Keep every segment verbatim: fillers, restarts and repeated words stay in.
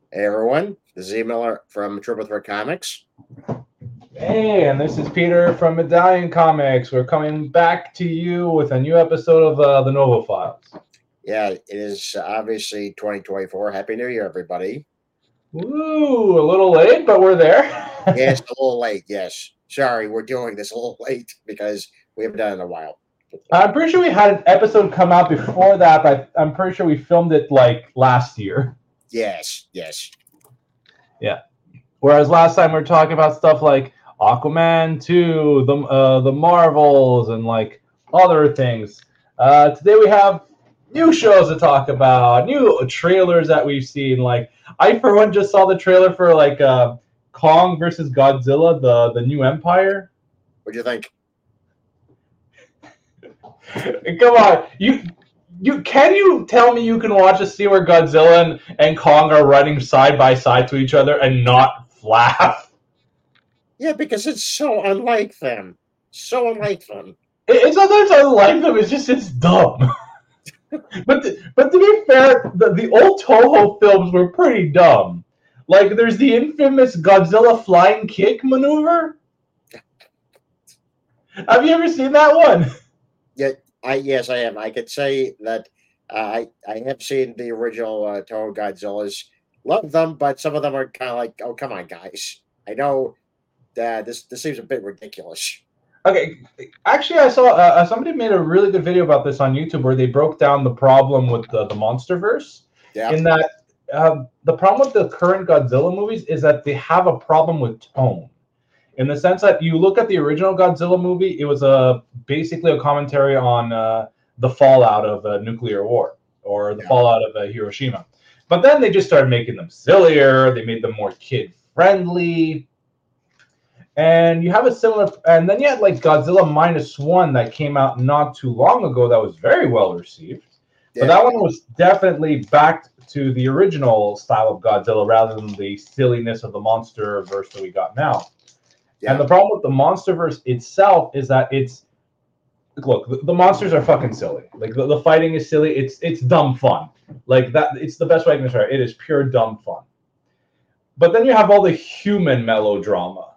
Hey everyone, this is E. Miller from Triple Threat Comics. Hey, and this is Peter from Medallion Comics. We're coming back to you with a new episode of uh, the Nova Files. Yeah, it is obviously twenty twenty-four. Happy New Year, everybody. Woo, a little late, but we're there. Yes, a little late. Yes, sorry, we're doing this a little late because we haven't done it in a while. I'm pretty sure we had an episode come out before that, but I'm pretty sure we filmed it like last year. Yes, yes, Yeah. Whereas last time we were talking about stuff like Aquaman two, the uh, the Marvels, and like other things. Uh, today we have new shows to talk about, new trailers that we've seen. Like I, for one, just saw the trailer for like uh, Kong versus Godzilla, the the new Empire. what do you think? Come on, you you can you tell me you can watch a scene where Godzilla and, and Kong are running side by side to each other and not laugh? Yeah, because it's so unlike them. So unlike them. It's not that I like them. It's just it's dumb. but to, but to be fair, the, the old Toho films were pretty dumb. Like there's the infamous Godzilla flying kick maneuver. Have you ever seen that one? Yeah, I yes, I am. I could say that uh, I I have seen the original uh, Toho Godzillas. Love them, but some of them are kind of like, oh come on, guys. I know that this this seems a bit ridiculous. Okay, actually, I saw uh, somebody made a really good video about this on YouTube where they broke down the problem with the, the MonsterVerse. Yeah, In that, uh, the problem with the current Godzilla movies is that they have a problem with tone. In the sense that you look at the original Godzilla movie, it was a basically a commentary on uh, the fallout of a nuclear war or the yeah, fallout of uh, Hiroshima. But then they just started making them sillier. They made them more kid friendly. And you have a similar, and then you had like Godzilla Minus One that came out not too long ago that was very well received. But yeah, that one was definitely back to the original style of Godzilla rather than the silliness of the monster verse that we got now. And yeah. the problem with the MonsterVerse itself is that it's look, the, the monsters are fucking silly. Like the, the fighting is silly. It's it's dumb fun. Like that. It's the best way I can describe it. It is pure dumb fun. But then you have all the human melodrama.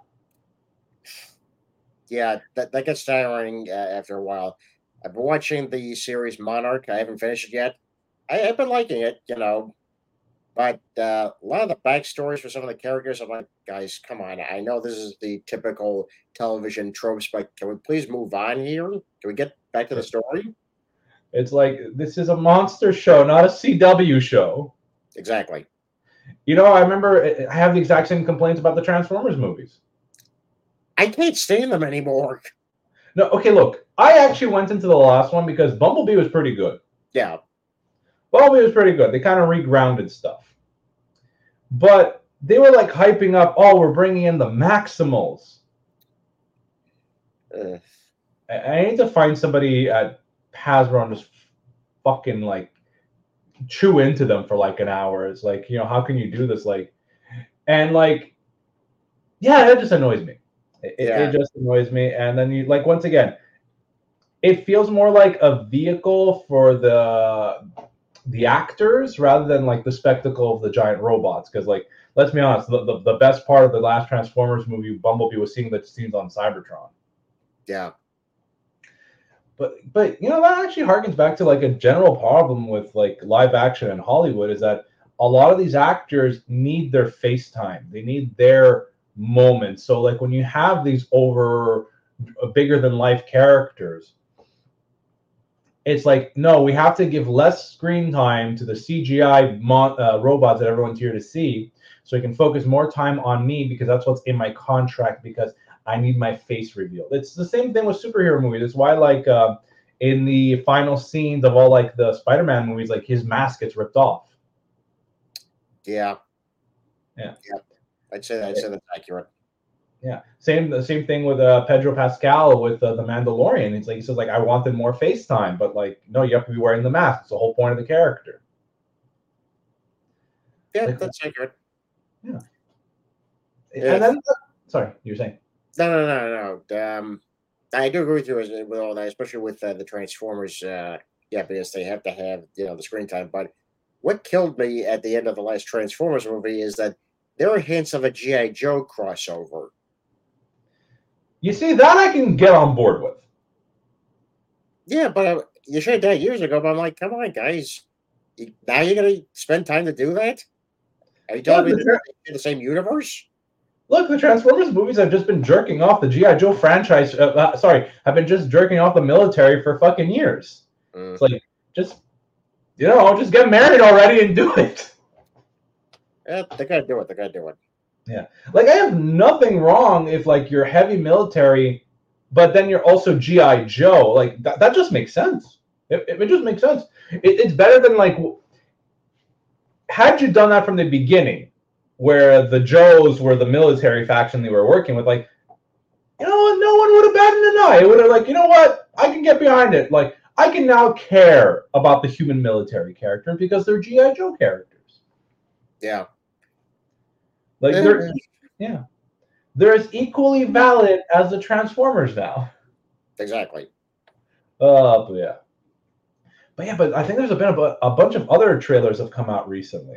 Yeah, that, that gets tiring uh, after a while. I've been watching the series Monarch. I haven't finished it yet. I, I've been liking it, you know, but uh, a lot of the backstories for some of the characters, I'm like, guys, come on. I know this is the typical television tropes, but can we please move on here? Can we get back to the story? It's like this is a monster show, not a C W show. Exactly. You know, I remember I have the exact same complaints about the Transformers movies. I can't stand them anymore. No, okay, look, I actually went into the last one because Bumblebee was pretty good. Yeah. Bumblebee was pretty good. They kind of regrounded stuff. But they were like hyping up, oh, we're bringing in the Maximals. Uh, I, I need to find somebody at Hasbro and just fucking like chew into them for like an hour. It's like, you know, how can you do this? Like, and like, yeah, that just annoys me. It, yeah. it just annoys me. And then you like once again, it feels more like a vehicle for the the actors rather than like the spectacle of the giant robots. Because like, let's be honest, the, the, the best part of the last Transformers movie, Bumblebee, was seeing the scenes on Cybertron. Yeah. But but you know that actually harkens back to like a general problem with like live action in Hollywood is that a lot of these actors need their face time. They need their moments. So like when you have these over uh, bigger than life characters, it's like no, we have to give less screen time to the C G I mo- uh, robots that everyone's here to see, so we can focus more time on me because that's what's in my contract because I need my face revealed. It's the same thing with superhero movies. It's why like uh, in the final scenes of all like the Spider-Man movies, like his mask gets ripped off. Yeah. Yeah. Yeah. I'd say that, I'd say that's accurate. Yeah, same the same thing with uh, Pedro Pascal with uh, the Mandalorian. It's like he says like I wanted more face time, but like no, you have to be wearing the mask. It's the whole point of the character. Yeah, Like that's accurate. yeah, and If then uh, sorry, you were saying no, no, no, no. Um, I do agree with you as- with all that, especially with uh, the Transformers. Uh, yeah, because they have to have you know the screen time. But what killed me at the end of the last Transformers movie is that there are hints of a G I. Joe crossover. You see, that I can get on board with. Yeah, but uh, you should have done it years ago. But I'm like, come on, guys. You, now you're going to spend time to do that? Are you telling Look, me the, they're Tra- in the same universe? look, the Transformers movies have just been jerking off the G I. Joe franchise. Uh, uh, sorry, have been just jerking off the military for fucking years. Mm. It's like, just, you know, just get married already and do it. Yeah, they got to do it. They got to do it. Yeah. Like, I have nothing wrong if, like, you're heavy military, but then you're also G I. Joe. Like, that, that just makes sense. It, it, it just makes sense. It, it's better than, like, had you done that from the beginning, where the Joes were the military faction they were working with, like, you know what, no one would have batted an eye. It would have, like, you know what, I can get behind it. Like, I can now care about the human military character because they're G I. Joe characters. Yeah. Like, Yeah. they're, yeah. They're as equally valid as the Transformers now. Exactly. Uh, but yeah. But yeah, but I think there's a been a, a bunch of other trailers have come out recently.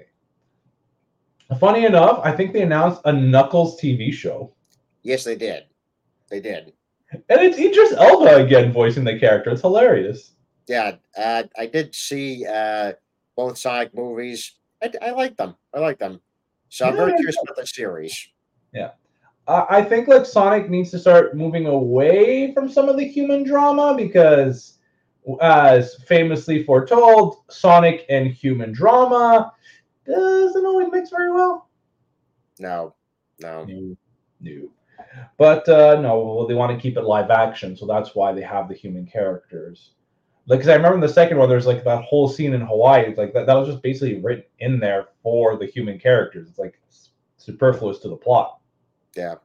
Funny enough, I think they announced a Knuckles T V show. Yes, they did. They did. And it's Idris Elba again voicing the character. It's hilarious. Yeah, uh, I did see uh, both Sonic movies. I, I like them. I like them. So I'm Yeah, very curious about the series. Yeah. Uh, I think like Sonic needs to start moving away from some of the human drama because, as famously foretold, Sonic and human drama doesn't always mix very well. No, no. No, no. But uh, no, they want to keep it live action, so that's why they have the human characters. Like, because I remember in the second one, there's like that whole scene in Hawaii. It's like that, that was just basically written in there for the human characters. It's like superfluous to the plot. Yeah.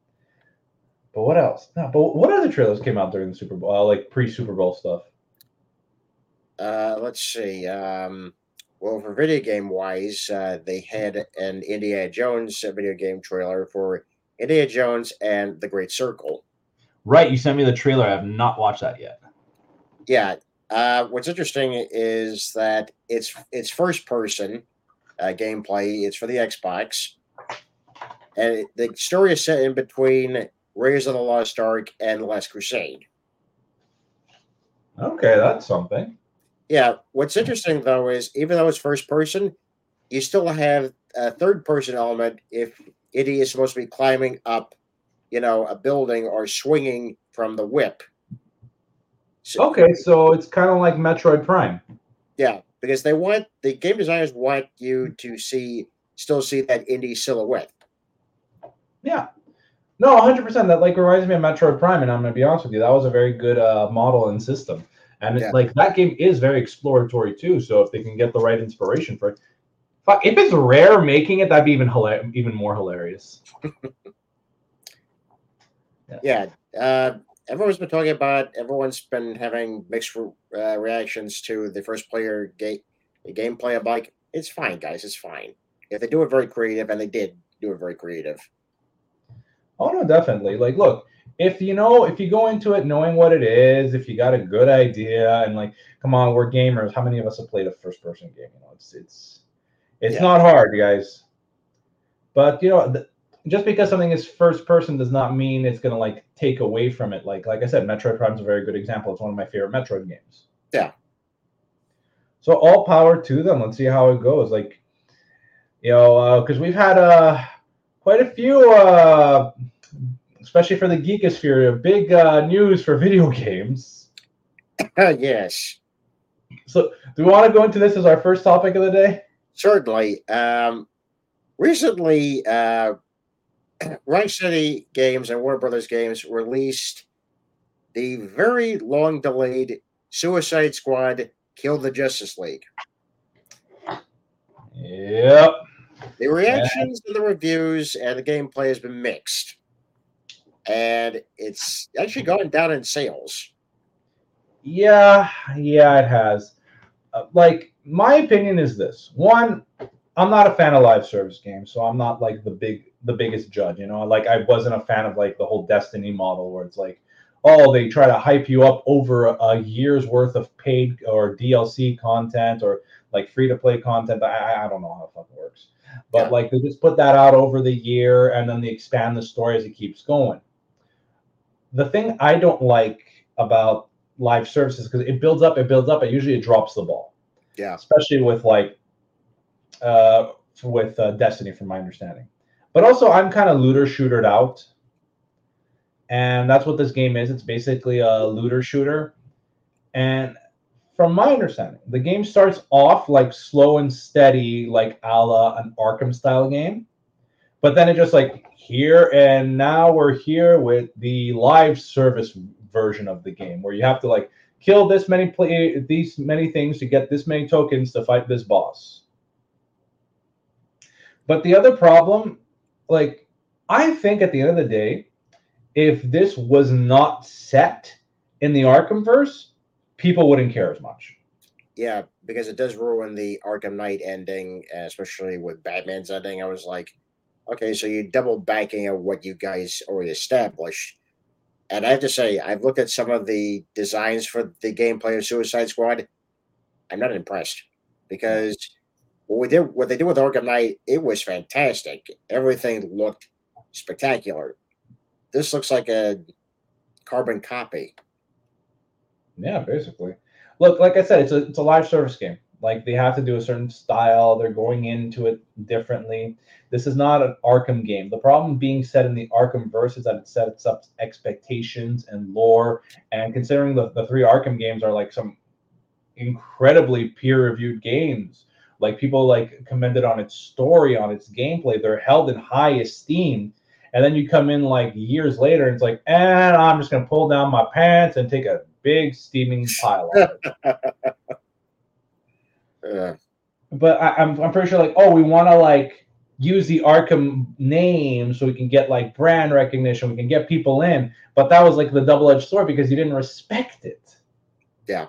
But what else? No, but what other trailers came out during the Super Bowl, uh, like pre-Super Bowl stuff? Uh, let's see. Um, well, for video game wise, uh, they had an Indiana Jones video game trailer for Indiana Jones and the Great Circle. Right, you sent me the trailer. I have not watched that yet. Yeah. Uh, what's interesting is that it's it's first person uh, gameplay. It's for the Xbox, and it, the story is set in between Raiders of the Lost Ark and The Last Crusade. Okay, that's something. Yeah. What's interesting though is even though it's first person, you still have a third person element if Indy is supposed to be climbing up, you know, a building or swinging from the whip. So, okay, so it's kind of like Metroid Prime. Yeah, because they want the game designers want you to see still see that Indy silhouette. Yeah. No, one hundred percent. That like reminds me of Metroid Prime, and I'm going to be honest with you, that was a very good uh, model and system. And it, yeah. like that game is very exploratory too. So if they can get the right inspiration for it, fuck, if it's Rare making it, that'd be even hilar- even more hilarious. yeah. yeah. Uh, everyone's been talking about. Everyone's been having mixed uh, reactions to the first player game gameplay. I'm like, it's fine, guys. It's fine. If they do it very creative, and they did do it very creative. Oh no, definitely. Like, look, if you know, if you go into it knowing what it is, if you got a good idea, and like, come on, we're gamers. How many of us have played a first-person game? You know, it's it's it's yeah. not hard, guys. But you know, th- just because something is first-person does not mean it's gonna like take away from it. Like, like I said, Metroid Prime is a very good example. It's one of my favorite Metroid games. Yeah. So all power to them. Let's see how it goes. Like, you know, because uh, we've had uh quite a few. Uh, Especially for the geekosphere, big uh, news for video games. Yes. So, do we want to go into this as our first topic of the day? Certainly. Um, recently, uh, Rocksteady Games and Warner Brothers Games released the very long-delayed Suicide Squad: Kill the Justice League. Yep. The reactions and the reviews and the gameplay has been mixed. And it's actually gone down in sales. Yeah, yeah, it has. Uh, like, my opinion is this. One, I'm not a fan of live service games, so I'm not like the big, the biggest judge. You know, like I wasn't a fan of like the whole Destiny model where it's like, oh, they try to hype you up over a, a year's worth of paid or D L C content, or like free to play content. I, I don't know how it fucking works, but Yeah. like they just put that out over the year, and then they expand the story as it keeps going. The thing I don't like about live services, because it builds up, it builds up, and usually it drops the ball. Yeah. Especially with like uh, with uh, Destiny, from my understanding. But also, I'm kind of looter shootered out, and that's what this game is. It's basically a looter shooter, and from my understanding, the game starts off like slow and steady, like a la an Arkham style game. But then it just like here and now we're here with the live service version of the game, where you have to like kill this many play these many things to get this many tokens to fight this boss. But the other problem, like I think at the end of the day, if this was not set in the Arkhamverse, people wouldn't care as much. Yeah, because it does ruin the Arkham Knight ending, especially with Batman's ending. I was like, okay, so you doubled backing of what you guys already established. And I have to say, I've looked at some of the designs for the gameplay of Suicide Squad. I'm not impressed because what we did, what they did with Arkham Knight, it was fantastic. Everything looked spectacular. This looks like a carbon copy. Yeah, basically. Look, like I said, it's a it's a live service game. Like they have to do a certain style. They're going into it differently. This is not an Arkham game. The problem being set in the Arkham verse is that it sets up expectations and lore. And considering the, the three Arkham games are like some incredibly peer-reviewed games, like people like commended on its story, on its gameplay, they're held in high esteem. And then you come in like years later and it's like, and I'm just gonna pull down my pants and take a big steaming pile of it. Yeah. But I, I'm I'm pretty sure like, oh, we want to like use the Arkham name so we can get like brand recognition, we can get people in. But that was like the double-edged sword because you didn't respect it. Yeah.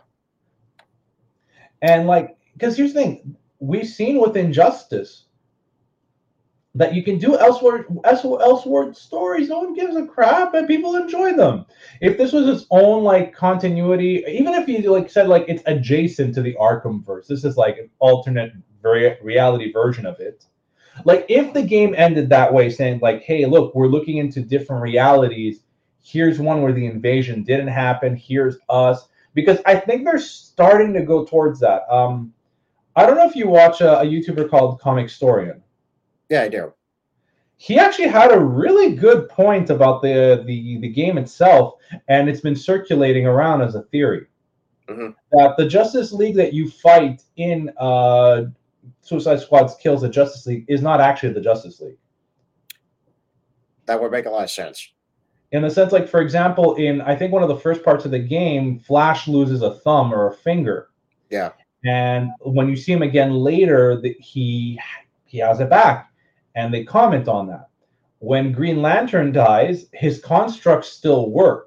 And like, because here's the thing, we've seen with Injustice that you can do elsewhere elsewhere stories. No one gives a crap, and people enjoy them. If this was its own like continuity, even if you like said like it's adjacent to the Arkham verse, this is like an alternate reality version of it. Like if the game ended that way, saying like, "Hey, look, we're looking into different realities. Here's one where the invasion didn't happen. Here's us." Because I think they're starting to go towards that. Um, I don't know if you watch a, a YouTuber called Comic Storian. Yeah, I do. He actually had a really good point about the, the, the game itself, and it's been circulating around as a theory. Mm-hmm. That the Justice League that you fight in uh, Suicide Squad's Kills the Justice League is not actually the Justice League. That would make a lot of sense. In the sense, like, for example, in, I think one of the first parts of the game, Flash loses a thumb or a finger. Yeah. And when you see him again later, the, he he has it back. And they comment on that. When Green Lantern dies, his constructs still work.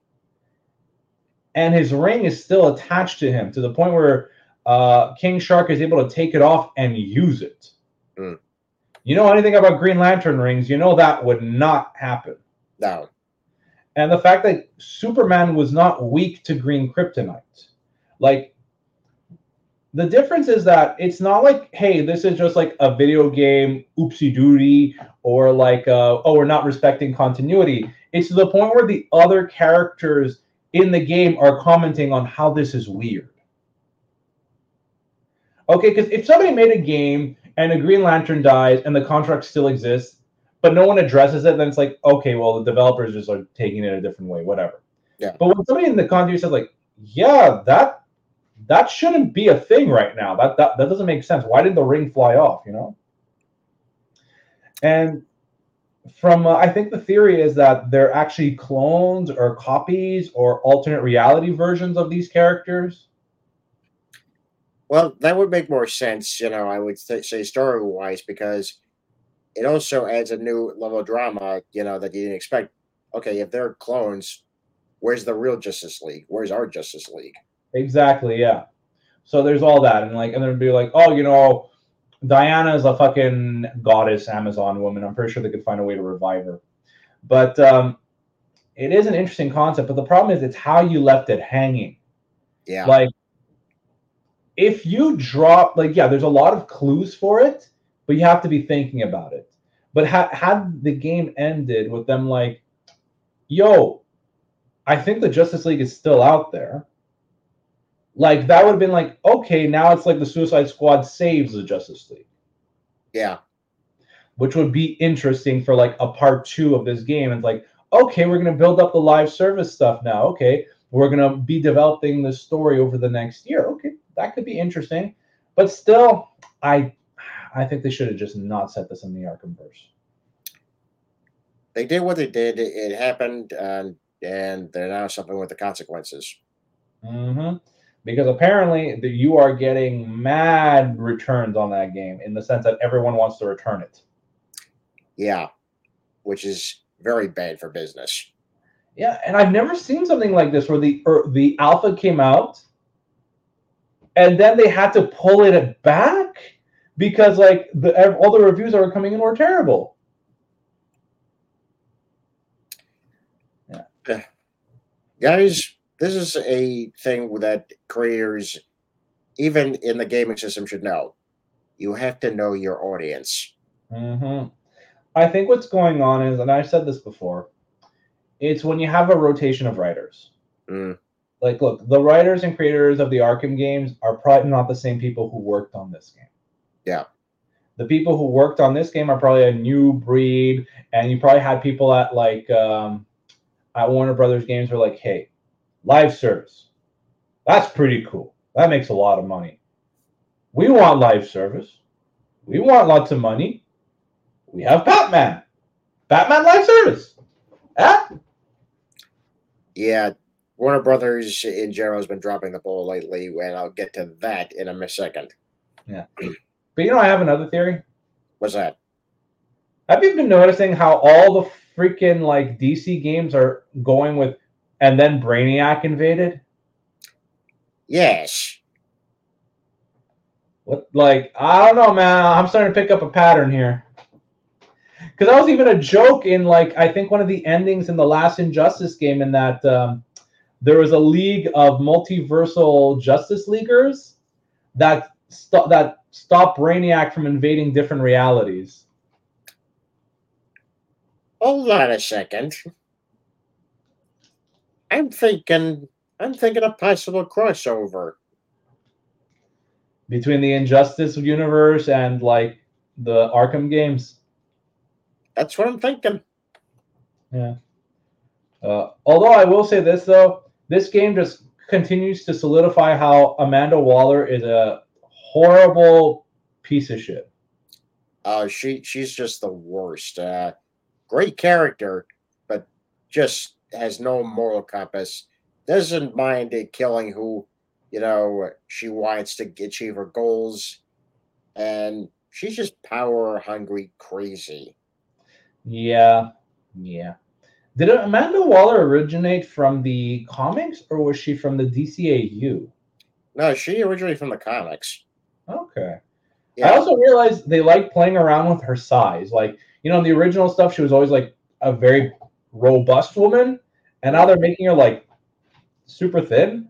And his ring is still attached to him to the point where uh, King Shark is able to take it off and use it. Mm. You know anything about Green Lantern rings, you know that would not happen. No. And the fact that Superman was not weak to green kryptonite. Like, the difference is that it's not like, hey, this is just like a video game, oopsie doody, or like, uh, oh, we're not respecting continuity. It's to the point where the other characters in the game are commenting on how this is weird. Okay, because if somebody made a game and a Green Lantern dies and the contract still exists, but no one addresses it, then it's like, okay, well, the developers just are taking it a different way, whatever. Yeah. But when somebody in the continuity says like, yeah, that that shouldn't be a thing right now. That, that that doesn't make sense. Why did the ring fly off, you know? And from, uh, I think the theory is that they're actually clones or copies or alternate reality versions of these characters. Well, that would make more sense, you know, I would th- say story-wise, because it also adds a new level of drama, you know, that you didn't expect. Okay, if they're clones, where's the real Justice League? Where's our Justice League? Exactly, yeah. So there's all that, and like, and then be like, oh, you know, Diana is a fucking goddess, Amazon woman. I'm pretty sure they could find a way to revive her. But um, it is an interesting concept. But the problem is, it's how you left it hanging. Yeah. Like, if you drop, like, yeah, there's a lot of clues for it, but you have to be thinking about it. But ha- had the game ended with them like, yo, I think the Justice League is still out there, like, that would have been like, okay, now it's like the Suicide Squad saves the Justice League. Yeah. Which would be interesting for like a part two of this game. It's like, okay, we're going to build up the live service stuff now. Okay, we're going to be developing the story over the next year. Okay, that could be interesting. But still, I I think they should have just not set this in the Arkhamverse. They did what they did. It happened, and and they're now suffering with the consequences. Mm-hmm. Because apparently the, you are getting mad returns on that game in the sense that everyone wants to return it. Yeah, which is very bad for business. Yeah, and I've never seen something like this where the er, the alpha came out and then they had to pull it back because like the all the reviews that were coming in were terrible. Yeah. Guys, this is a thing that creators, even in the gaming system, should know. You have to know your audience. Mm-hmm. I think what's going on is, and I've said this before, it's when you have a rotation of writers. Mm. Like, look, the writers and creators of the Arkham games are probably not the same people who worked on this game. Yeah. The people who worked on this game are probably a new breed, and you probably had people at like um, at Warner Brothers Games who are like, hey, live service. That's pretty cool. That makes a lot of money. We want live service. We want lots of money. We have Batman. Batman live service. Ah. Yeah, Warner Brothers in general has been dropping the ball lately, and I'll get to that in a second. Yeah. But you know, I have another theory. What's that? Have you been noticing how all the freaking like D C games are going with, and then Brainiac invaded? Yes. What, like, I don't know, man. I'm starting to pick up a pattern here. Because that was even a joke in, like, I think one of the endings in the last Injustice game, in that um, there was a league of multiversal Justice Leaguers that st- that stopped Brainiac from invading different realities. Hold on a second. I'm thinking. I'm thinking a possible crossover Between the Injustice universe and, like, the Arkham games. That's what I'm thinking. Yeah. Uh, although I will say this, though, this game just continues to solidify how Amanda Waller is a horrible piece of shit. Uh, she she's just the worst. Uh, great character, but just has no moral compass. Doesn't mind it killing who, you know, she wants to achieve her goals, and she's just power hungry, crazy. Yeah. Yeah. Did Amanda Waller originate from the comics, or was she from the D C A U? No, she originally from the comics. Okay. I Yeah, also realized they like playing around with her size. Like, you know, in the original stuff, she was always like a very robust woman, and now mm, they're making her like super thin.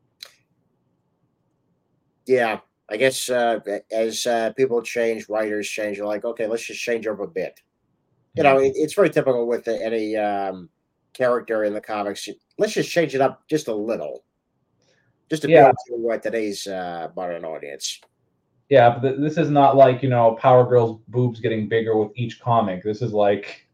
yeah. I guess uh, as uh, people change, writers change. They're like, okay, let's just change her up a bit. You Yeah. know, it, it's very typical with any um, character in the comics. Let's just change it up just a little, just to Yeah. appeal to uh, today's uh, modern audience. Yeah, but th- this is not like, you know, Power Girl's boobs getting bigger with each comic. This is like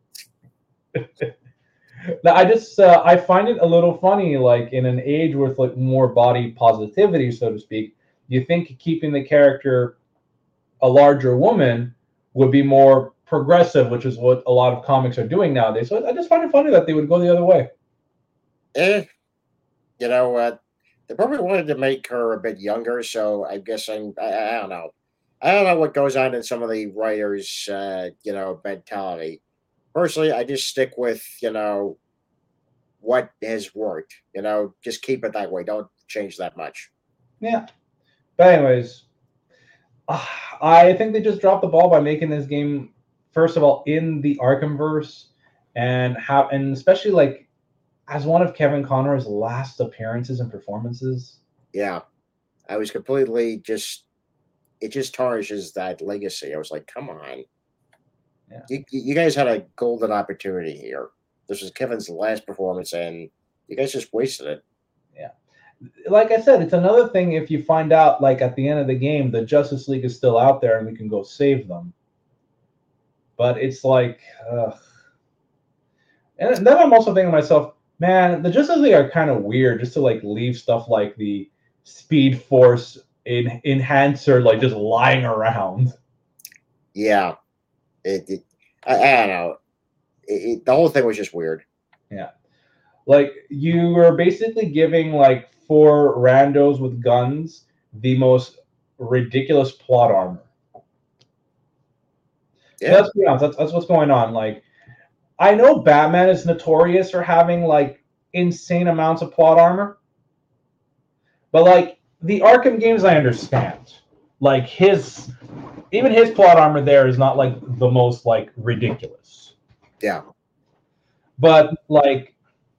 I just uh, I find it a little funny, like in an age with like more body positivity, so to speak. You think keeping the character a larger woman would be more progressive, which is what a lot of comics are doing nowadays. So I just find it funny that they would go the other way. Eh, you know what? Uh, they probably wanted to make her a bit younger, so I guess I'm, I, I don't know. I don't know what goes on in some of the writers' uh, you know mentality. Personally, I just stick with you know what has worked. You know, just keep it that way. Don't change that much. Yeah. But anyways, uh, I think they just dropped the ball by making this game, first of all, in the Arkhamverse, and have, and especially like as one of Kevin Conroy's last appearances and performances. Yeah. I was completely just it just tarnishes that legacy. I was like, come on, Yeah. you you guys had a golden opportunity here. This was Kevin's last performance, and you guys just wasted it. Yeah. Like I said, it's another thing if you find out, like at the end of the game, the Justice League is still out there and we can go save them. But it's like, uh, and then I'm also thinking to myself, man, the Justice League are kind of weird just to like leave stuff like the Speed Force in, enhancer like just lying around. Yeah, it. it I, I don't know. It, it, the whole thing was just weird. Yeah, like you are basically giving like four randos with guns the most ridiculous plot armor. Yeah, Let's be honest, that's, that's what's going on. Like, I know Batman is notorious for having like insane amounts of plot armor, but like the Arkham games, I understand. Like his, even his plot armor there is not like the most like ridiculous. yeah. But like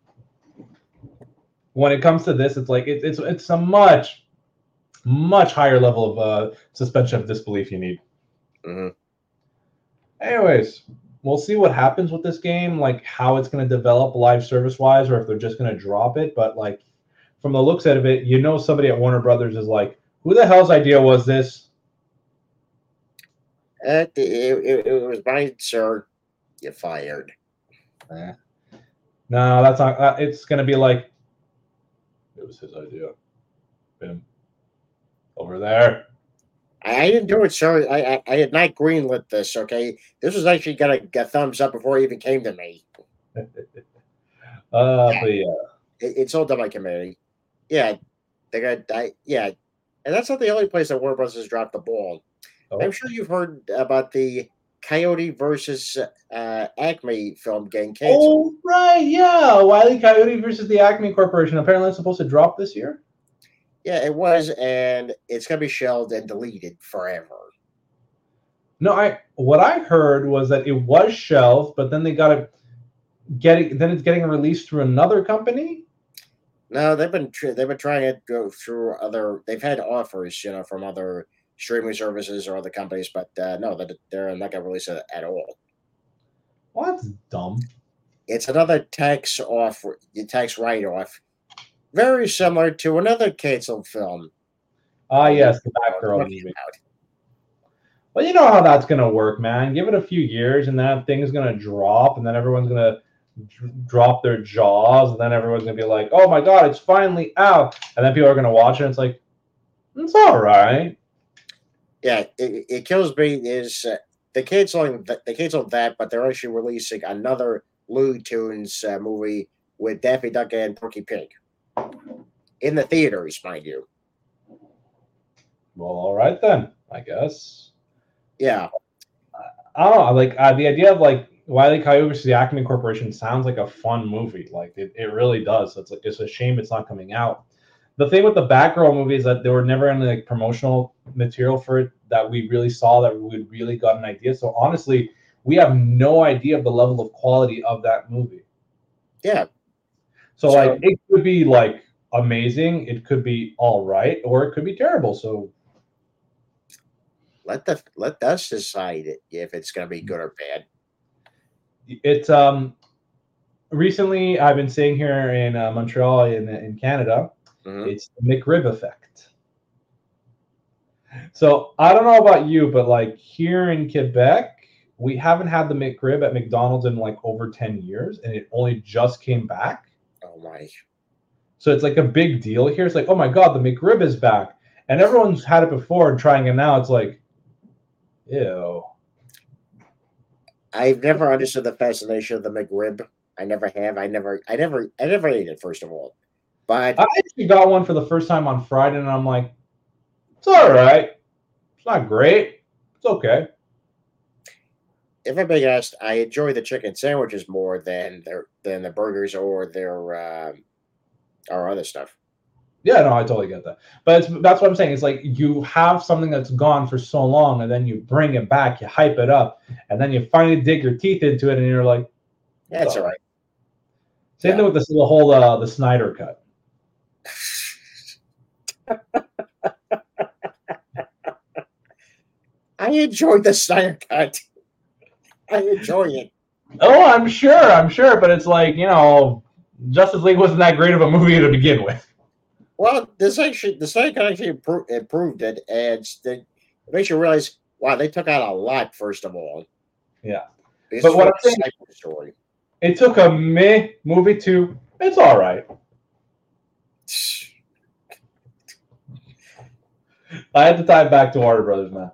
when it comes to this, it's like it, it's it's a much much higher level of uh, suspension of disbelief you need. Mm-hmm. Anyways, we'll see what happens with this game, like how it's going to develop live service wise, or if they're just going to drop it. But like from the looks of it, you know, somebody at Warner Brothers is like, "Who the hell's idea was this?" Uh, it, it, it was mine, sir. You fired. Eh. No, that's not. Uh, it's going to be like, it was his idea. Him over there. I, I didn't do it, sir. I, I I had not greenlit this. Okay, this was actually gonna get thumbs up before it even came to me. uh, Yeah, but yeah, it, it's all done by committee. Yeah, they got. I, yeah, and that's not the only place that Warner Bros. Has dropped the ball. oh. I'm sure you've heard about the Coyote versus uh, Acme film getting canceled. Oh right, yeah, Wile E. Coyote versus the Acme Corporation. Apparently, it's supposed to drop this year. Yeah, it was, and it's gonna be shelved and deleted forever. No, I what I heard was that it was shelved, but then they got it getting then it's getting released through another company. No, they've been tr- they've been trying to go through other. They've had offers, you know, from other streaming services or other companies, but uh, no, that they're not gonna release it at all. Well, that's dumb. It's another tax off, tax write off, very similar to another canceled film. Ah, yes, the Batgirl movie. Well, you know how that's gonna work, man. Give it a few years, and that thing's gonna drop, and then everyone's gonna d- drop their jaws, and then everyone's gonna be like, "Oh my god, it's finally out!" And then people are gonna watch it, and it's like, it's all right. Yeah, it, it kills me is uh, they canceling they canceled that, but they're actually releasing another Looney Tunes uh, movie with Daffy Duck and Porky Pig in the theaters, mind you. Well, all right then, I guess. Yeah, I don't know. Like uh, the idea of like Wile E. Coyote versus the Acme Corporation sounds like a fun movie. Like it, it really does. It's like it's a shame it's not coming out. The thing with the Batgirl movie is that there were never any like promotional material for it that we really saw that we really got an idea. So honestly, we have no idea of the level of quality of that movie. yeah. So, So like it could be like amazing, it could be all right, or it could be terrible. So let the let us decide it if it's going to be good or bad. it's um recently I've been staying here in uh, Montreal in in Canada. Mm-hmm. It's the McRib effect. So I don't know about you, but like here in Quebec, we haven't had the McRib at McDonald's in like over ten years, and it only just came back. Oh my! So it's like a big deal here. It's like, oh my god, the McRib is back, and everyone's had it before and trying it now. It's like, ew. I've never understood the fascination of the McRib. I never have. I never. I never. I never ate it. First of all, but I actually got one for the first time on Friday, and I'm like, it's all right. It's not great. It's okay. if I'm being asked, I enjoy the chicken sandwiches more than their than the burgers or their um, or other stuff. Yeah, no, I totally get that. But it's, that's what I'm saying. It's like you have something that's gone for so long, and then you bring it back, you hype it up, and then you finally dig your teeth into it, and you're like, Yeah, it's all right. Same Yeah. thing with this the whole uh, the Snyder cut. I enjoyed the Snyder Cut. I enjoy it. Oh, I'm sure, I'm sure, but it's like, you know, Justice League wasn't that great of a movie to begin with. Well, this actually, the Snyder Cut actually impro- improved it, and it makes you realize, wow, they took out a lot. First of all, Yeah, because but it's what really I'm saying, a cycle story. it took a meh movie to it's all right. I had to tie it back to Warner Brothers, man.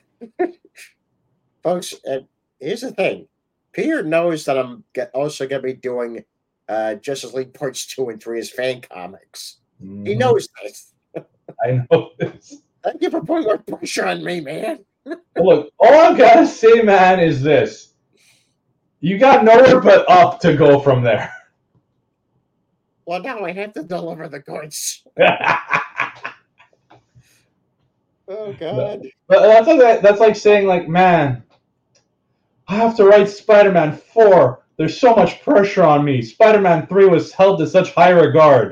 Folks, and here's the thing: Peter knows that I'm get, also going to be doing uh, Justice League Parts Two and Three as fan comics. Mm-hmm. He knows this. I know this. Thank you for putting more pressure on me, man. Look, all I gotta say, man, is this: you got nowhere but up to go from there. Well, now I have to deliver the goods. Oh God! But that's like that's like saying, like, man, I have to write Spider-Man four. There's so much pressure on me. Spider-Man three was held to such high regard.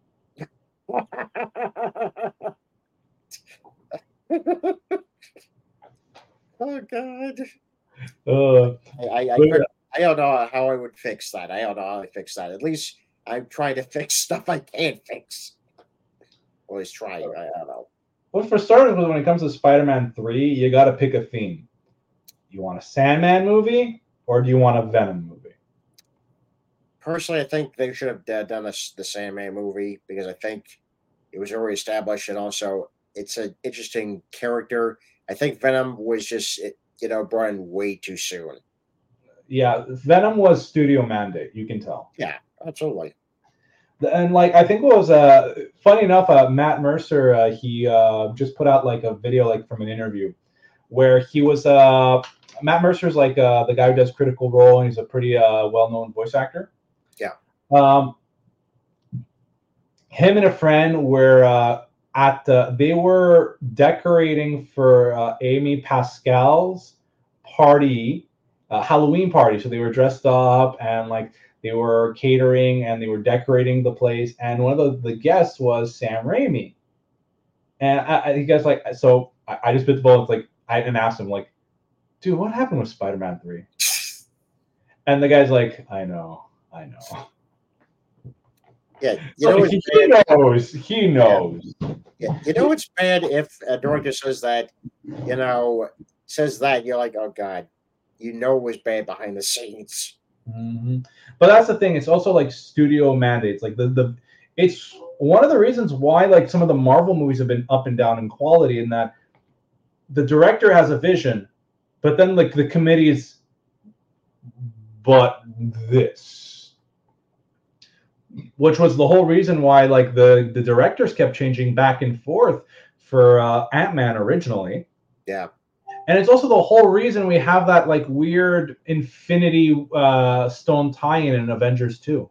Oh God! Uh, I I, I, could, I don't know how I would fix that. I don't know how I fix that. At least I'm trying to fix stuff I can't fix. Always trying. I, I don't know. Well, for starters, when it comes to Spider-Man three, you got to pick a theme. You want a Sandman movie, or do you want a Venom movie? Personally, I think they should have uh, done this, the Sandman movie because I think it was already established, and also it's an interesting character. I think Venom was just you know brought in way too soon. Yeah, Venom was studio mandate. You can tell. Yeah, absolutely. And like I think it was uh funny enough, uh, Matt Mercer uh, he uh, just put out like a video like from an interview where he was uh Matt Mercer's like uh, the guy who does Critical Role, and he's a pretty uh, well-known voice actor. Yeah. Um, him and a friend were uh, at the, they were decorating for uh, Amy Pascal's party, uh, Halloween party. So they were dressed up and like they were catering and they were decorating the place. And one of the, the guests was Sam Raimi. And I, I you guys like so I, I just bit the bullet. Like I didn't ask him like, dude, what happened with Spider-Man three? And the guy's like, I know, I know. Yeah, you know, he, he knows. He knows. Yeah. yeah, you know it's bad if a director says that. You know, says that you're like, oh God, you know it was bad behind the scenes. Mm-hmm. But that's the thing. It's also like studio mandates. Like the the, it's one of the reasons why like some of the Marvel movies have been up and down in quality. In that the director has a vision, but then like the committee is, but this, which was the whole reason why like the the directors kept changing back and forth for uh, Ant-Man originally. Yeah. And it's also the whole reason we have that like weird Infinity uh, Stone tie-in in Avengers two.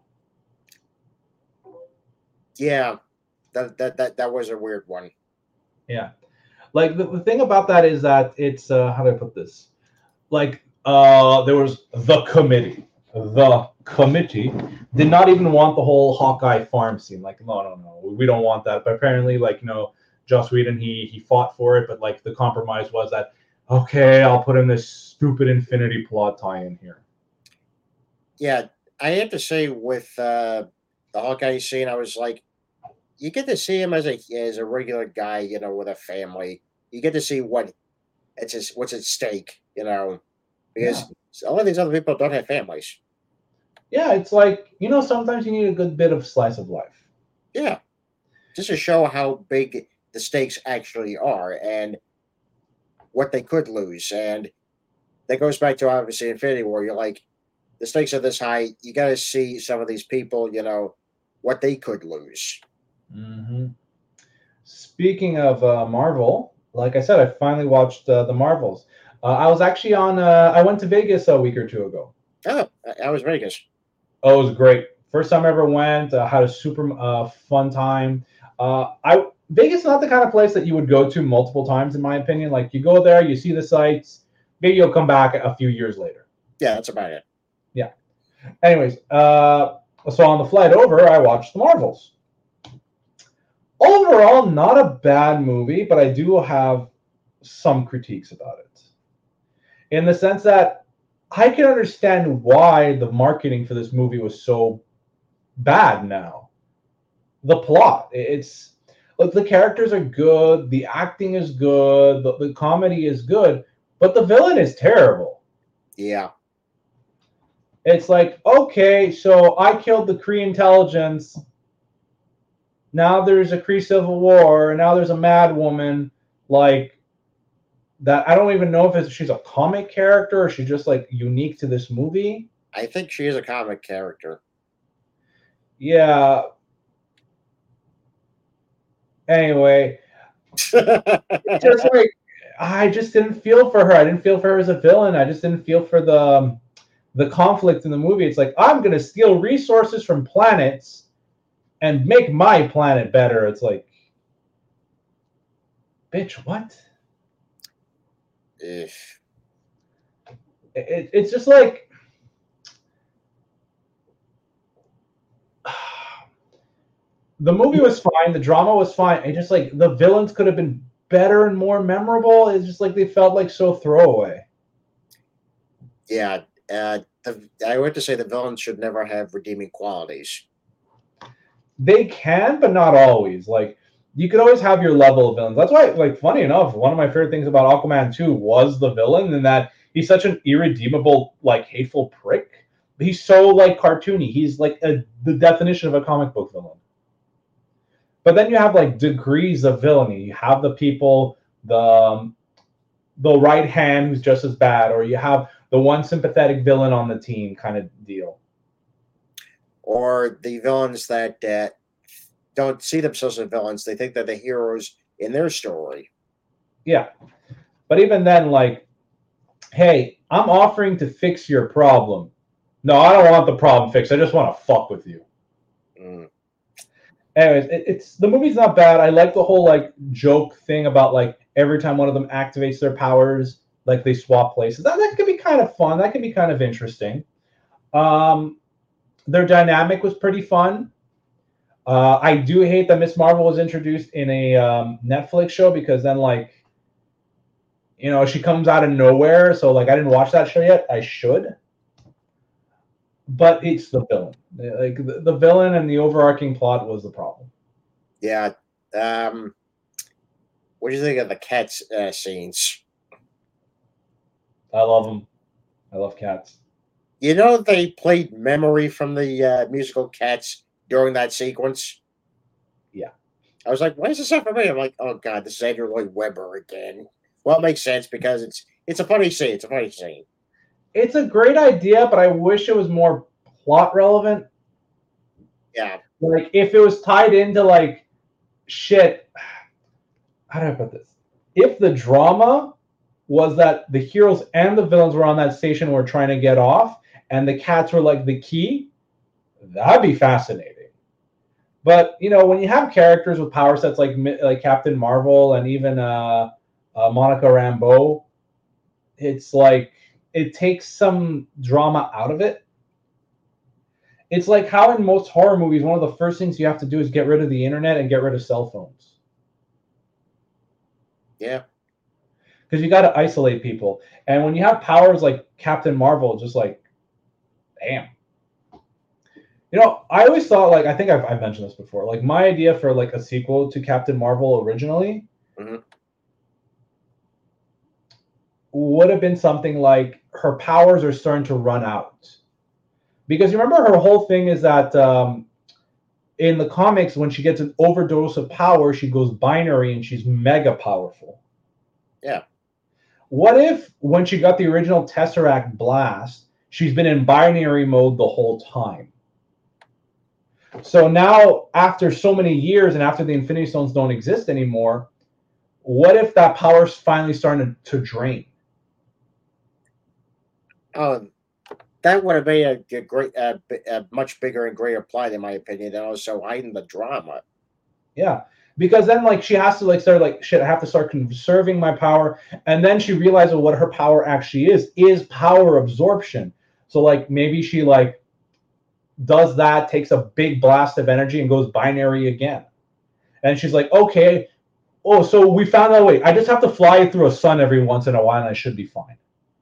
Yeah, that that that that was a weird one. Yeah, like the, the thing about that is that it's uh, how do I put this? Like uh, there was the committee. The committee did not even want the whole Hawkeye farm scene. Like, no, no, no, we don't want that. But apparently, like you know, Joss Whedon he he fought for it, but like the compromise was that. Okay, I'll put in this stupid Infinity plot tie-in here. Yeah, I have to say with uh, the Hawkeye scene, I was like, you get to see him as a as a regular guy, you know, with a family. You get to see what it's just, what's at stake, you know, because yeah. a lot of these other people don't have families. Yeah, it's like you know, sometimes you need a good bit of slice of life. Yeah, just to show how big the stakes actually are and what they could lose. And that goes back to obviously Infinity War. You're like, the stakes are this high. You got to see some of these people, you know, what they could lose. Mm-hmm. Speaking of uh, Marvel, like I said, I finally watched uh, the Marvels. Uh, I was actually on. Uh, I went to Vegas a week or two ago. Oh, I was Vegas. Oh, it was great. First time I ever went. Uh, had a super uh, fun time. Uh, I Vegas is not the kind of place that you would go to multiple times, in my opinion. Like you go there, you see the sights, maybe you'll come back a few years later. Yeah, that's about it. Yeah. Anyways, uh, so on the flight over, I watched the Marvels. Overall, not a bad movie, but I do have some critiques about it, in the sense that I can understand why the marketing for this movie was so bad now. The plot, it's look, the characters are good, the acting is good, the, the comedy is good, but the villain is terrible. Yeah. It's like, okay, so I killed the Kree intelligence. Now there's a Kree civil war, and now there's a mad woman, like that. I don't even know if it's, she's a comic character or she's just like unique to this movie. I think she is a comic character. Yeah. Anyway, just like I just didn't feel for her. I didn't feel for her as a villain. I just didn't feel for the um, the conflict in the movie. It's like, I'm gonna steal resources from planets and make my planet better. It's like, bitch, what? If It, it's just like the movie was fine, the drama was fine. It just like the villains could have been better and more memorable. It's just like they felt like so throwaway. Yeah, uh, the, I would to say the villains should never have redeeming qualities. They can, but not always. Like you could always have your level of villains. That's why, like, funny enough, one of my favorite things about Aquaman two was the villain, and that he's such an irredeemable, like, hateful prick. He's so like cartoony. He's like a, the definition of a comic book villain. But then you have like degrees of villainy. You have the people, the um, the right hand who's just as bad, or you have the one sympathetic villain on the team kind of deal. Or the villains that uh, don't see themselves as villains. They think they're the heroes in their story. Yeah. But even then, like, hey, I'm offering to fix your problem. No, I don't want the problem fixed. I just want to fuck with you. Mm. Anyways, it, it's the movie's not bad. I like the whole like joke thing about like every time one of them activates their powers, like they swap places. That, that could be kind of fun. That could be kind of interesting. Um, their dynamic was pretty fun. Uh, I do hate that Miss Marvel was introduced in a um, Netflix show, because then like, you know, she comes out of nowhere. So like, I didn't watch that show yet. I should. But it's the villain. Like the, the villain and the overarching plot was the problem. Yeah. Um, what do you think of the cat uh, scenes? I love them. I love cats. You know, they played Memory from the uh, musical Cats during that sequence. Yeah. I was like, why is this not for me? I'm like, oh god, this is Andrew Lloyd Webber again. Well, it makes sense because it's it's a funny scene. It's a funny scene. It's a great idea, but I wish it was more plot relevant. Yeah. Like if it was tied into like shit. How do I put this? If the drama was that the heroes and the villains were on that station and were trying to get off, and the cats were like the key, that'd be fascinating. But you know, when you have characters with power sets like like Captain Marvel and even uh, uh, Monica Rambeau, it's like it takes some drama out of it. It's like how in most horror movies, one of the first things you have to do is get rid of the internet and get rid of cell phones. Yeah. Because you got to isolate people. And when you have powers like Captain Marvel, just like, damn. You know, I always thought, like, I think I've, I've mentioned this before. Like, my idea for, like, a sequel to Captain Marvel originally mm-hmm. would have been something like her powers are starting to run out. Because you remember her whole thing is that um, in the comics, when she gets an overdose of power, she goes binary and she's mega powerful. Yeah. What if when she got the original Tesseract blast, she's been in binary mode the whole time? So now, after so many years and after the Infinity Stones don't exist anymore, what if that power's finally starting to, to drain? Oh, that would have been a, a great, uh, a much bigger and greater plot, in my opinion, than also hiding the drama. Yeah. Because then, like, she has to, like, start, like, shit, I have to start conserving my power. And then she realizes what her power actually is, is power absorption. So, like, maybe she, like, does that, takes a big blast of energy and goes binary again. And she's like, okay, oh, so we found out. Wait, I just have to fly through a sun every once in a while, and I should be fine.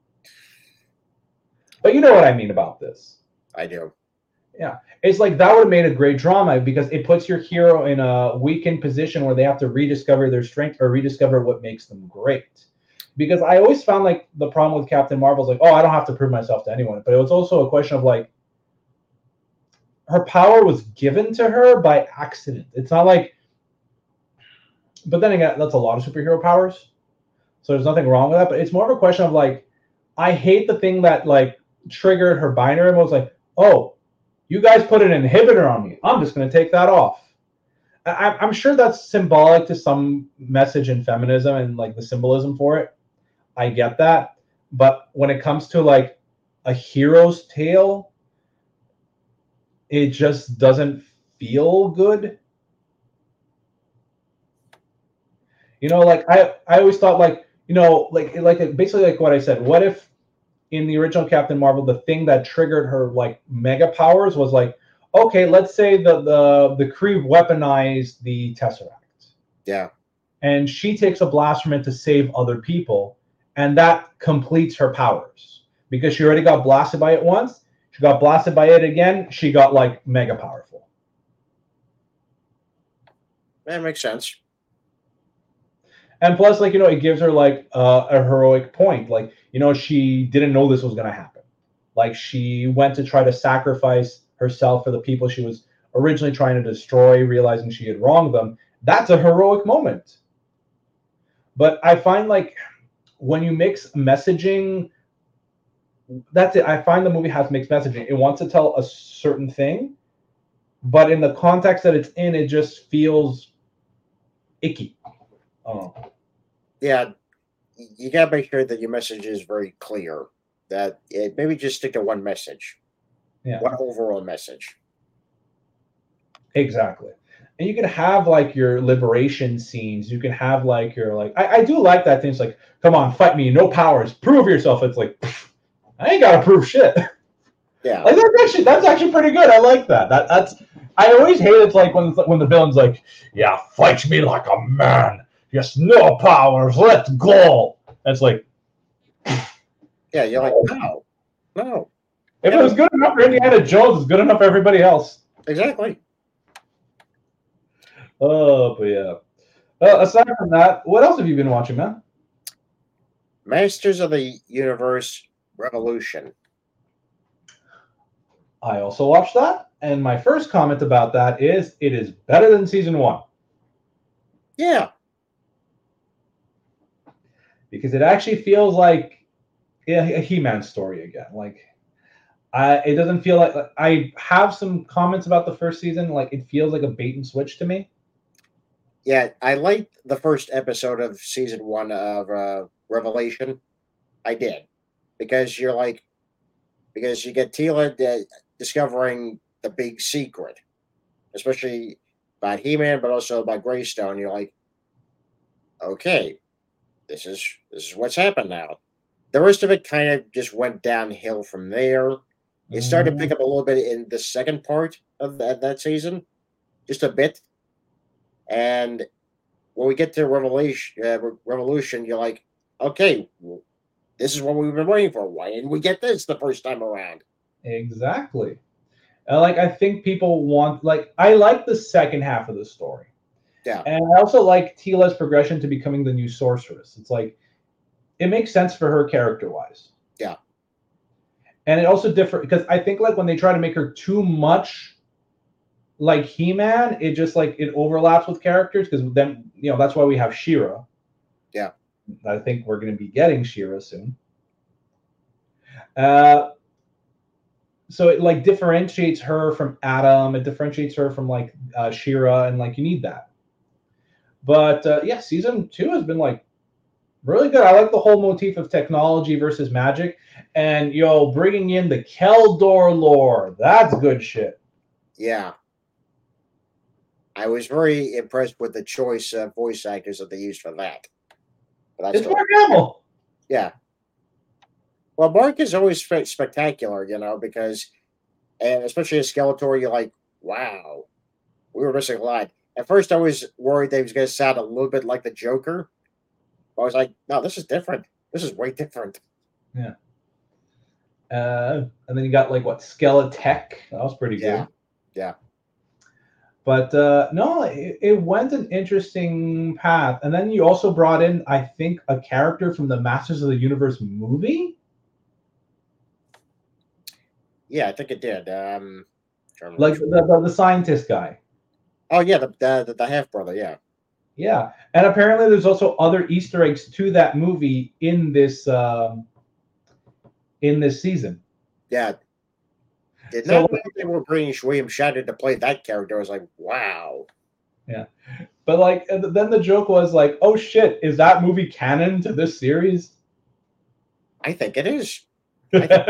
But you know what I mean about this. I do. Yeah, it's like that would have made a great drama because it puts your hero in a weakened position where they have to rediscover their strength or rediscover what makes them great. Because I always found like the problem with Captain Marvel is like, oh, I don't have to prove myself to anyone. But it was also a question of like, her power was given to her by accident. It's not like, but then again, that's a lot of superhero powers. So there's nothing wrong with that. But it's more of a question of like, I hate the thing that like triggered her binary and was like, oh, you guys put an inhibitor on me. I'm just going to take that off. I, I'm sure that's symbolic to some message in feminism and like the symbolism for it. I get that. But when it comes to like a hero's tale, it just doesn't feel good. You know, like I, I always thought like, you know, like like basically like what I said. What if in the original Captain Marvel, the thing that triggered her like mega powers was like, okay, let's say the the the Kree weaponized the Tesseract. Yeah. And she takes a blast from it to save other people, and that completes her powers because she already got blasted by it once. She got blasted by it again. She got like mega powerful. That makes sense. And plus, like, you know, it gives her like uh, a heroic point. Like, you know, she didn't know this was going to happen. Like, she went to try to sacrifice herself for the people she was originally trying to destroy, realizing she had wronged them. That's a heroic moment. But I find like when you mix messaging, that's it. I find the movie has mixed messaging. It wants to tell a certain thing, but in the context that it's in, it just feels icky. Oh. Yeah, you gotta make sure that your message is very clear. That it, maybe just stick to one message, Yeah, one overall message. exactly. And you can have like your liberation scenes. You can have like your like. I, I do like that thing. It's like, come on, fight me, no powers, prove yourself. It's like, pff, I ain't gotta prove shit. Yeah, like that's actually that's actually pretty good. I like that. That that's. I always hate it's like when when the villain's like, yeah, fight me like a man. Yes, no powers. Let's go. That's like, yeah. You're like, no, no. if Yeah, it was good enough for Indiana Jones, it's good enough for everybody else. exactly. Oh, but yeah. Well, aside from that, what else have you been watching, man? Masters of the Universe Revolution. I also watched that, and my first comment about that is it is better than season one. Yeah. Because it actually feels like a He-Man story again. Like, I, it doesn't feel like, like I have some comments about the first season. Like, it feels like a bait and switch to me. Yeah, I liked the first episode of season one of uh, Revelation. I did because you're like, because you get Tila uh, discovering the big secret, especially about He-Man, but also about Greystone. You're like, okay, this is this is what's happened now. The rest of it kind of just went downhill from there. It started to pick up a little bit in the second part of that, that season, just a bit. And when we get to Revelation, uh, Revolution, you're like, okay, well, this is what we've been waiting for. Why didn't we get this the first time around? Exactly. And like, I think people want, like, I like the second half of the story. Yeah. And I also like Tila's progression to becoming the new sorceress. It's like, it makes sense for her character-wise. Yeah. And it also differ because I think like when they try to make her too much like He-Man, it just like it overlaps with characters because then, you know, that's why we have She-Ra. Yeah. I think we're going to be getting She-Ra soon. Uh, so it like differentiates her from Adam. It differentiates her from like uh, She-Ra, and like you need that. But uh, yeah, season two has been like really good. I like the whole motif of technology versus magic, and yo, bringing in the Keldor lore. That's good shit. Yeah. I was very impressed with the choice of voice actors that they used for that. But it's Mark Hamill. Yeah. Well, Mark is always spe- spectacular, you know, because, and especially as Skeletor, you're like, wow, we were missing a lot. At first, I was worried they was going to sound a little bit like the Joker. I was like, no, this is different. This is way different. Yeah. Uh, and then you got like what Skeletech. That was pretty Yeah, good. yeah, But uh, no, it, it went an interesting path. And then you also brought in, I think, a character from the Masters of the Universe movie. yeah. I think it did. Um, trying to remember Like which the, one. the, the scientist guy. Oh yeah, the the, the half brother. Yeah, Yeah. And apparently there's also other Easter eggs to that movie in this um, in this season. yeah. Did So not know like, they were bringing William Shatner to play that character. I was like, wow. yeah. But like then the joke was like, oh shit, is that movie canon to this series? I think it is. I think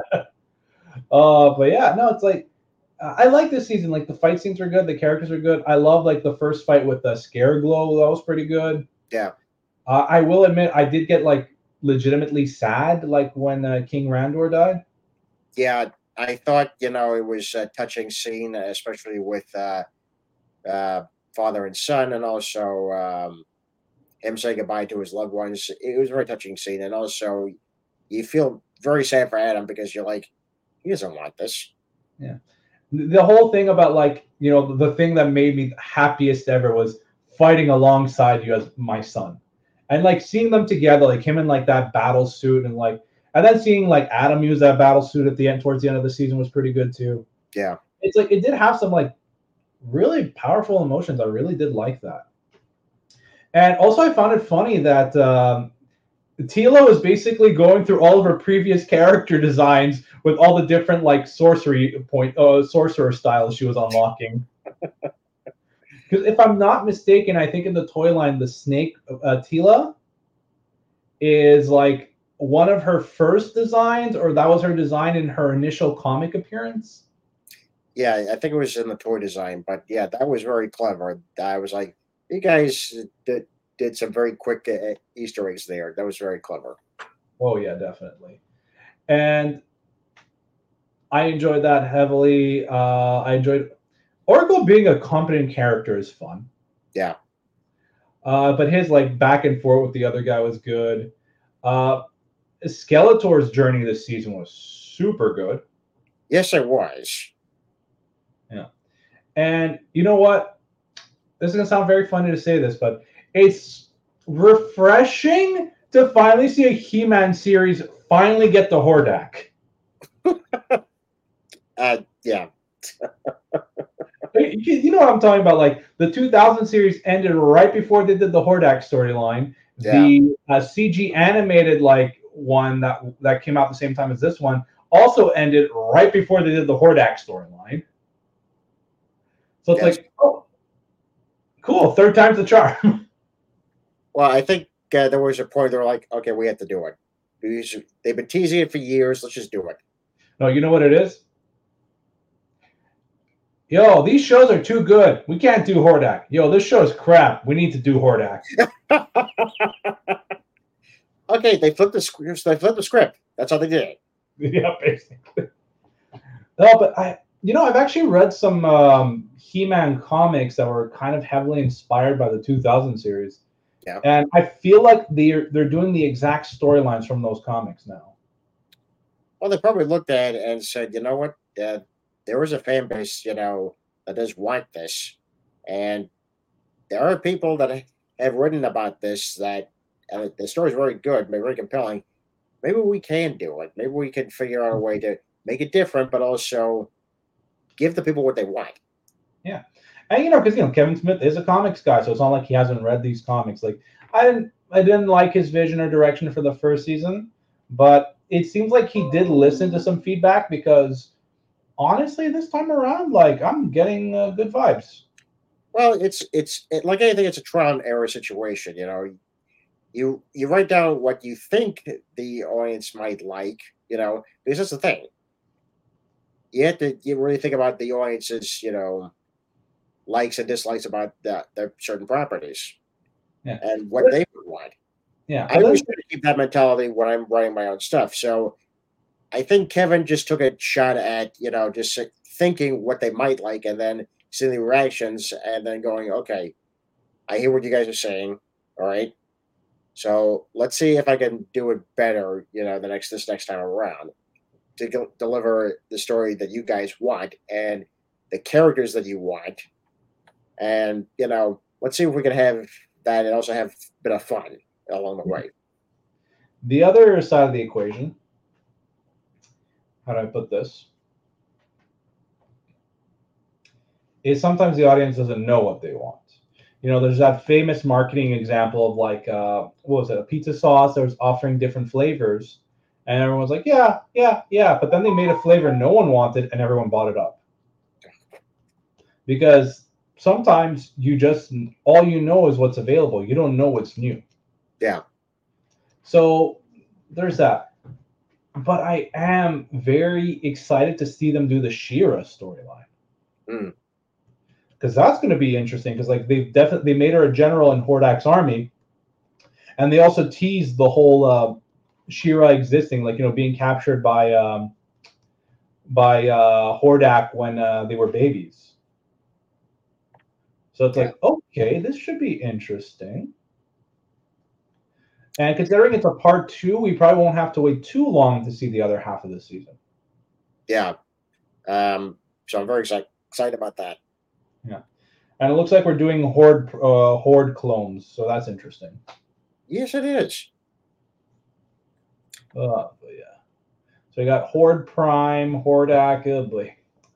Uh, but yeah, no, it's like uh, I like this season. Like the fight scenes are good, the characters are good. I love like the first fight with the Scare Glow. That was pretty good. yeah, Uh, I will admit, I did get like legitimately sad, like when uh, King Randor died. yeah. I thought you know it was a touching scene, especially with uh, uh, father and son, and also um, him saying goodbye to his loved ones. It was a very touching scene, and also you feel very sad for Adam because you're like, he doesn't want this. Yeah, the whole thing about like you know the thing that made me happiest ever was fighting alongside you as my son, and like seeing them together, like him in like that battle suit, and like and then seeing like Adam use that battle suit at the end towards the end of the season was pretty good too. Yeah, It's like it did have some like really powerful emotions. I really did like that. And also, I found it funny that um, Tila was basically going through all of her previous character designs with all the different like sorcery point, uh, sorcerer styles she was unlocking. Because if I'm not mistaken, I think in the toy line, the snake uh, Tila is like one of her first designs, or that was her design in her initial comic appearance. yeah. I think it was in the toy design, but yeah, that was very clever. I was like, you guys did did some very quick uh, Easter eggs there. That was very clever. Oh yeah, definitely. And I enjoyed that heavily. Uh, I enjoyed Oracle being a competent character is fun. Yeah. Uh, but his like back and forth with the other guy was good. Uh, Skeletor's journey this season was super good. Yes, it was. Yeah. And you know what? This is gonna sound very funny to say this, but it's refreshing to finally see a He-Man series finally get the Hordak. Uh, yeah. You know what I'm talking about? Like the two thousand series ended right before they did the Hordak storyline. Yeah. The uh, C G animated like one that that came out the same time as this one also ended right before they did the Hordak storyline. So it's Yes. like, oh, cool, third time's the charm. Well, I think uh, there was a point they're like, okay, we have to do it. Because they've been teasing it for years. Let's just do it. No, you know what it is? Yo, these shows are too good. We can't do Hordak. Yo, this show is crap. We need to do Hordak. Okay, they flipped the script. They flipped the script. That's how they did it. Yeah, basically. No, but I, you know, I've actually read some um, He-Man comics that were kind of heavily inspired by the two thousand series, Yeah. and I feel like they're they're doing the exact storylines from those comics now. Well, they probably looked at it and said, you know what? Uh, there is a fan base, you know, that does want this, and there are people that have written about this that uh, the story is very good, very compelling. Maybe we can do it. Maybe we can figure out a way to make it different, but also give the people what they want. Yeah, and you know, because you know, Kevin Smith is a comics guy, so it's not like he hasn't read these comics. Like I didn't, I didn't like his vision or direction for the first season, but it seems like he did listen to some feedback because honestly, this time around, like I'm getting uh, good vibes. Well, it's it's it, like anything. It's a trial and error situation. You know, you you write down what you think the audience might like. You know, because that's the thing. You have to you really think about the audience's you know likes and dislikes about the, their certain properties Yeah, and what but, they would want. yeah, I but then always try to keep that mentality when I'm writing my own stuff. So I think Kevin just took a shot at you know just thinking what they might like, and then seeing the reactions, and then going, okay, I hear what you guys are saying. All right, so let's see if I can do it better. You know, the next this next time around to go, deliver the story that you guys want and the characters that you want, and you know, let's see if we can have that and also have a bit of fun along the way. The other side of the equation, how do I put this, is sometimes the audience doesn't know what they want. You know, there's that famous marketing example of like, uh, what was it, a pizza sauce that was offering different flavors, and everyone was like, yeah, yeah, yeah, but then they made a flavor no one wanted, and everyone bought it up. Because sometimes you just, all you know is what's available. You don't know what's new. Yeah. So there's that. But I am very excited to see them do the She-Ra storyline. Mm. Because that's going to be interesting. Because like they've definitely they made her a general in Hordak's army, and they also teased the whole uh, She-Ra existing, like you know, being captured by um, by uh, Hordak when uh, they were babies. So it's Yeah. like, okay, this should be interesting. And considering it's a part two, we probably won't have to wait too long to see the other half of the season. Yeah. Um, so I'm very excited excited about that. Yeah. And it looks like we're doing Horde uh, Horde clones, so that's interesting. Yes, it is. Uh, but yeah. So we got Horde Prime, Hordak. Oh boy.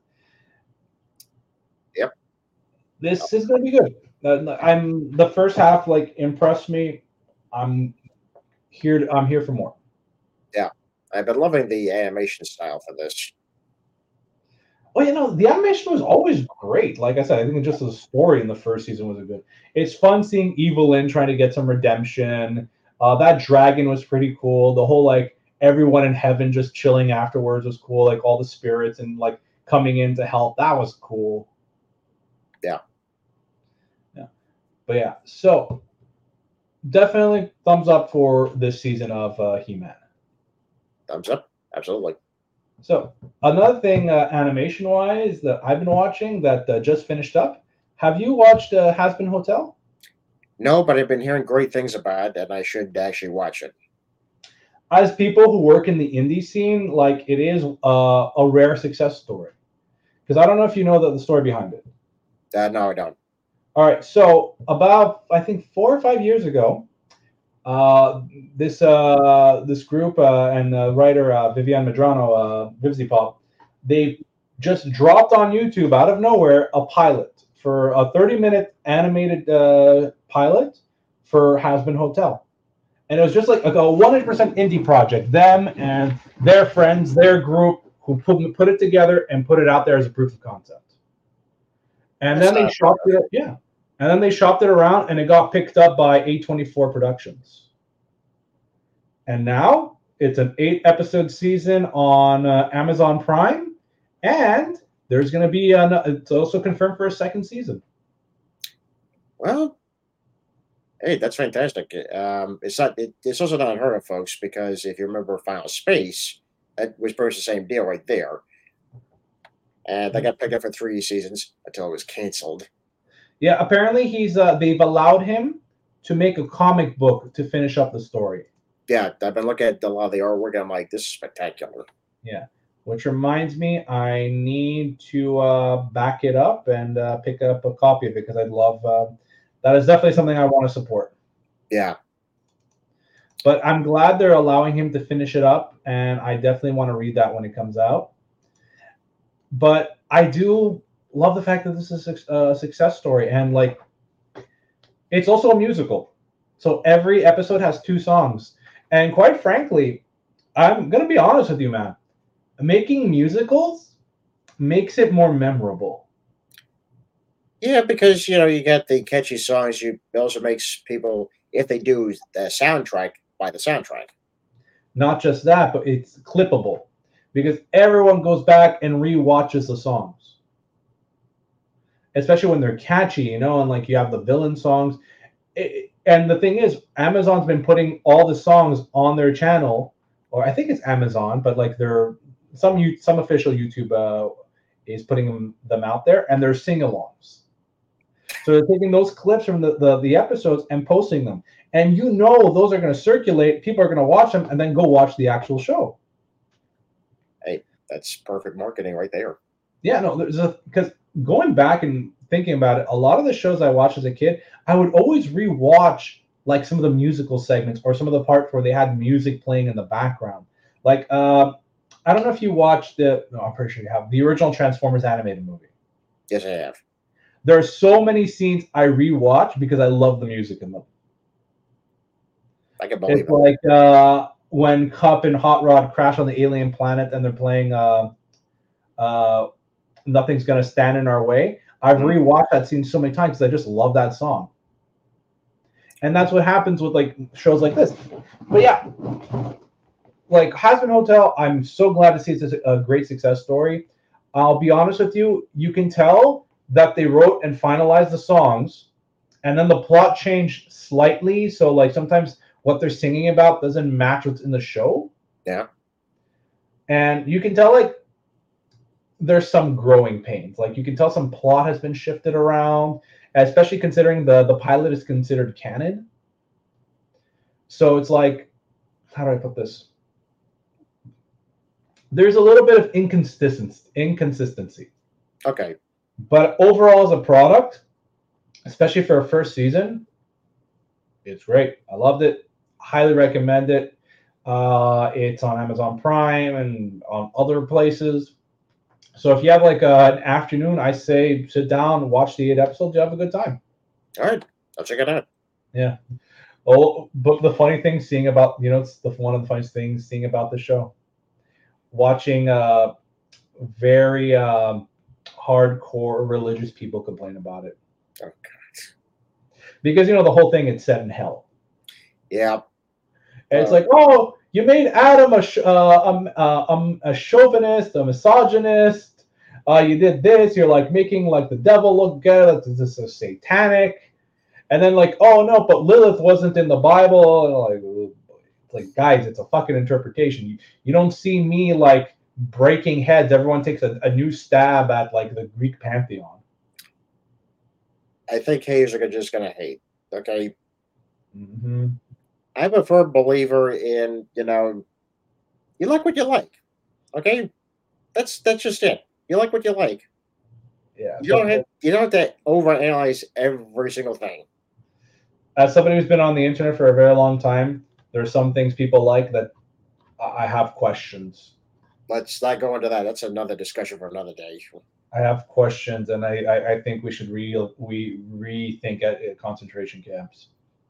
Yep. This is going to be good. Uh, I'm the first half like impressed me. I'm here. To, I'm here for more. Yeah, I've been loving the animation style for this. Well, you know, the animation was always great. Like I said, I think just the story in the first season was a good. It's fun seeing Evelyn trying to get some redemption. Uh, that dragon was pretty cool. The whole like everyone in heaven just chilling afterwards was cool. Like all the spirits and like coming in to help. That was cool. Yeah. Yeah. But yeah, so definitely thumbs up for this season of uh, He-Man. Thumbs up. Absolutely. So another thing, uh, animation-wise, that I've been watching that uh, just finished up. Have you watched uh, Hazbin Hotel? No, but I've been hearing great things about it, and I should actually watch it. As people who work in the indie scene, like it is uh, a rare success story. Because I don't know if you know the, the story behind it. Uh, no, I don't. All right, so about I think four or five years ago, uh, this uh, this group uh, and uh, writer uh, Vivian Medrano, uh, Vivzy Pop, they just dropped on YouTube out of nowhere a pilot for a thirty minute animated uh, pilot for Hazbin Hotel. And it was just like a one hundred percent indie project. Them and their friends, their group, who put, put it together and put it out there as a proof of concept. And That's then they shopped it, yeah. And then they shopped it around, and it got picked up by A twenty-four Productions. And now it's an eight-episode season on uh, Amazon Prime, and there's going to be an, it's also confirmed for a second season. Well, hey, that's fantastic. Um, it's not. It, it's also not unheard of, folks, because if you remember Final Space, that was pretty much the same deal right there. And they got picked up for three seasons until it was canceled. Yeah, apparently he's. Uh, they've allowed him to make a comic book to finish up the story. Yeah, I've been looking at a lot of the artwork, and I'm like, this is spectacular. Yeah, which reminds me, I need to uh, back it up and uh, pick up a copy of it because I'd love. Uh, that is definitely something I want to support. Yeah. But I'm glad they're allowing him to finish it up, and I definitely want to read that when it comes out. But I do love the fact that this is a success story, and like, it's also a musical. So every episode has two songs, and quite frankly, I'm gonna be honest with you, man. Making musicals makes it more memorable. Yeah, because you know you got the catchy songs. You it also makes people, if they do the soundtrack, buy the soundtrack. Not just that, but it's clippable because everyone goes back and rewatches the songs, especially when they're catchy, you know, and like you have the villain songs. It, and the thing is, Amazon's been putting all the songs on their channel, or I think it's Amazon, but like they're some some official YouTube uh, is putting them, them out there, and they're sing-alongs. So they're taking those clips from the, the, the episodes and posting them. And you know those are going to circulate, people are going to watch them, and then go watch the actual show. Hey, that's perfect marketing right there. Yeah, no, there's a because going back and thinking about it, a lot of the shows I watched as a kid, I would always rewatch like some of the musical segments or some of the parts where they had music playing in the background. Like, uh, I don't know if you watched the, no, I'm pretty sure you have, the original Transformers animated movie. Yes, I have. There are so many scenes I rewatch because I love the music in them. I can believe It's it. like uh, when Cup and Hot Rod crash on the alien planet and they're playing uh, uh, Nothing's Gonna Stand in Our Way. I've Mhm. rewatched that scene so many times because I just love that song. And that's what happens with like shows like this. But yeah, like Hazbin Hotel, I'm so glad to see it's a great success story. I'll be honest with you, you can tell that they wrote and finalized the songs, and then the plot changed slightly. So like sometimes what they're singing about doesn't match what's in the show. Yeah. And you can tell like there's some growing pains. Like you can tell some plot has been shifted around, especially considering the, the pilot is considered canon. So it's like, how do I put this? There's a little bit of inconsistency, inconsistency. Okay. But overall, as a product, especially for a first season, it's great. I loved it. Highly recommend it. Uh, it's on Amazon Prime and on other places. So if you have like a, an afternoon, I say sit down, watch the eight episodes. You have a good time. All right. I'll check it out. Yeah. Oh, but the funny thing, seeing about you know, it's the one of the funniest things seeing about the show, watching uh, very um, hardcore religious people complain about it. Oh, God. Because you know the whole thing it's set in hell. Yeah. And it's Uh, like, oh, you made Adam a sh- uh, um, uh, um, a chauvinist, a misogynist. Uh, you did this. You're like making like the devil look good. This is satanic. And then like, oh no, but Lilith wasn't in the Bible. And like, oh, like guys, it's a fucking interpretation. You, you don't see me like breaking heads. Everyone takes a, a new stab at like the Greek pantheon. I think haters are just going to hate. Okay. Mm-hmm. I'm a firm believer in, you know, you like what you like. Okay. That's that's just it. You like what you like. Yeah. You don't have you don't have to overanalyze every single thing. As somebody who's been on the internet for a very long time, there are some things people like that I have questions. Let's not go into that. That's another discussion for another day. I have questions, and I, I, I think we should re we rethink at, at concentration camps.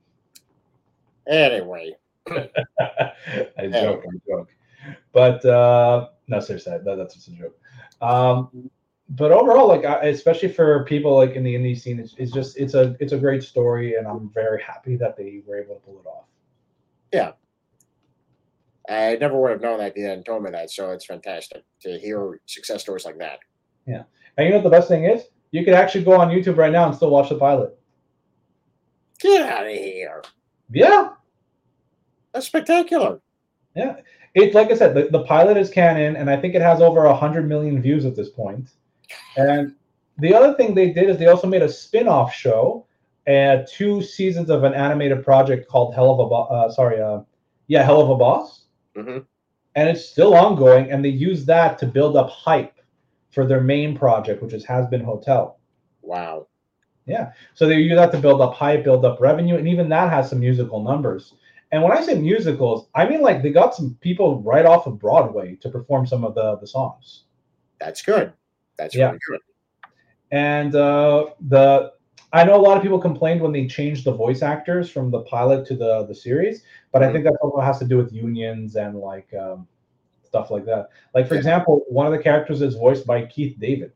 Anyway, I joke, I joke, but uh, no, seriously, that, that's just a joke. Um, but overall, like especially for people like in the indie scene, it's, it's just it's a it's a great story, and I'm very happy that they were able to pull it off. Yeah, I never would have known that if you hadn't told me that. So it's fantastic to hear success stories like that. Yeah, and you know what the best thing is? You could actually go on YouTube right now and still watch the pilot. Get out of here! Yeah, that's spectacular. Yeah, it's like I said, the, the pilot is canon, and I think it has over a hundred million views at this point. And the other thing they did is they also made a spin-off show, and two seasons of an animated project called Hell of a Boss. Uh, sorry, uh, yeah, Hell of a Boss. Mm-hmm. And it's still ongoing, and they use that to build up hype for their main project, which is Hazbin Hotel. Wow. Yeah, so they use that to build up hype, build up revenue, and even that has some musical numbers. And when I say musicals, I mean like they got some people right off of Broadway to perform some of the, the songs. That's good. That's yeah. really good. And uh, the I know a lot of people complained when they changed the voice actors from the pilot to the, the series, but mm-hmm. I think that also has to do with unions and like um, stuff like that. Like, for yeah. example, one of the characters is voiced by Keith David.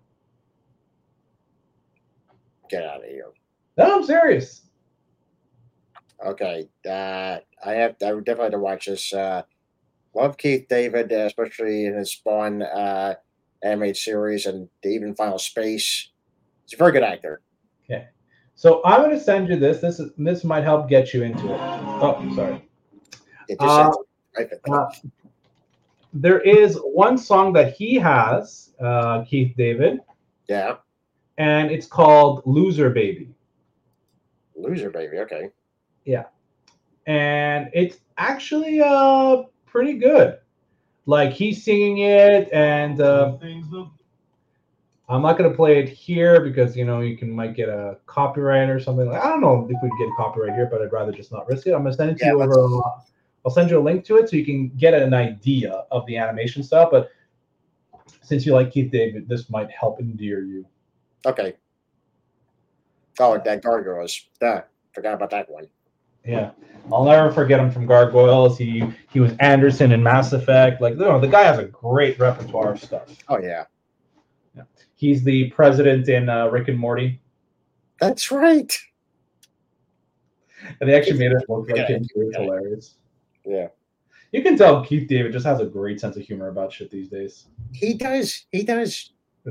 Get out of here. No, I'm serious. Okay. Uh, I have I would definitely have to watch this. Uh, love Keith David, uh, especially in his Spawn uh, animated series and even Final Space. He's a very good actor. Okay. So I'm going to send you this. This is, this might help get you into it. Oh, sorry. It just uh, right uh, there is one song that he has, uh, Keith David, Yeah. and it's called "Loser Baby." Loser baby. Okay. Yeah, and it's actually uh pretty good. Like he's singing it, and uh, I'm not gonna play it here because you know you can might get a copyright or something. Like I don't know if we get a copyright here, but I'd rather just not risk it. I'm gonna send it to Yeah. you Let's. over. Uh, I'll send you a link to it so you can get an idea of the animation stuff. But since you like Keith David, this might help endear you. Okay. Oh, that gargoyles. Duh. Forgot about that one. Yeah, I'll never forget him from Gargoyles. He he was Anderson in Mass Effect. Like, you know, the guy has a great repertoire of stuff. Oh yeah. Yeah. He's the president in uh, Rick and Morty, That's right. and they actually made it look like Yeah, him. It was yeah. hilarious. Yeah. You can tell Keith David just has a great sense of humor about shit these days. He does. He does.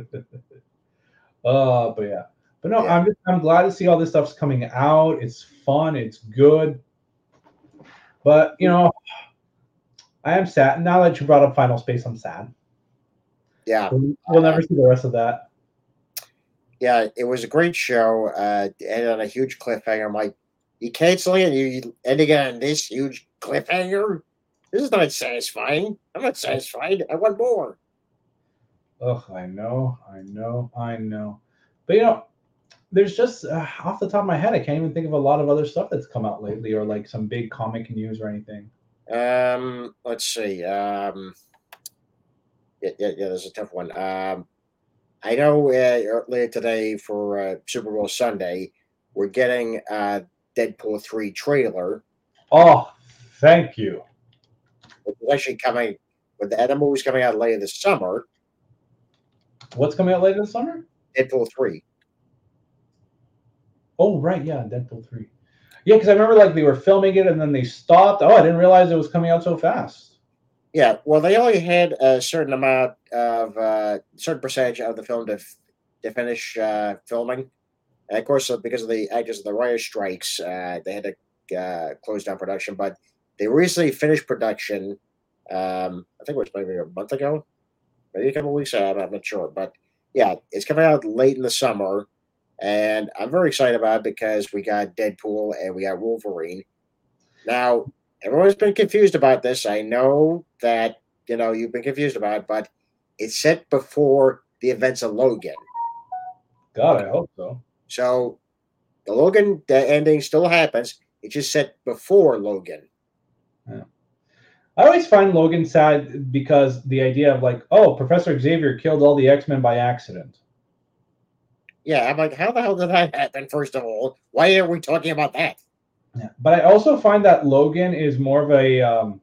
Uh, but yeah, but no, Yeah. I'm just, I'm glad to see all this stuff's coming out. It's fun. It's good. But you know, I am sad now that you brought up Final Space. I'm sad. Yeah. We'll, we'll never see the rest of that. Yeah. It was a great show. Uh, it ended on a huge cliffhanger. I'm like, you canceling it? You you ending it on this huge cliffhanger? This is not satisfying. I'm not satisfied. I want more. Ugh, I know, I know, I know. But you know, there's just uh, off the top of my head, I can't even think of a lot of other stuff that's come out lately, or like some big comic news or anything. Um, let's see. Um, yeah, yeah, yeah. There's a tough one. Um, I know uh, earlier today for uh, Super Bowl Sunday, we're getting uh Deadpool three trailer, Oh, thank you. which is actually coming. But the other movie's coming out later this summer. What's coming out later this summer? Deadpool three. Oh, right, yeah, Deadpool three. Yeah, because I remember like they were filming it and then they stopped. Oh, I didn't realize it was coming out so fast. Yeah, well, they only had a certain amount of uh, certain percentage of the film to, f- to finish uh, filming, and of course, uh, because of the actors of the writer strikes, uh, they had to uh, close down production. But they recently finished production. Um, I think it was maybe a month ago, maybe a couple of weeks. Uh, I'm not sure, but yeah, it's coming out late in the summer, and I'm very excited about it because we got Deadpool and we got Wolverine. Now, everyone's been confused about this. I know that, you know, you've been confused about it, but it's set before the events of Logan. God, I hope so. So the Logan the ending still happens. It's just set before Logan. Yeah. I always find Logan sad because the idea of like, oh, Professor Xavier killed all the X-Men by accident. Yeah, I'm like, how the hell did that happen, first of all? Why are we talking about that? Yeah. But I also find that Logan is more of a um,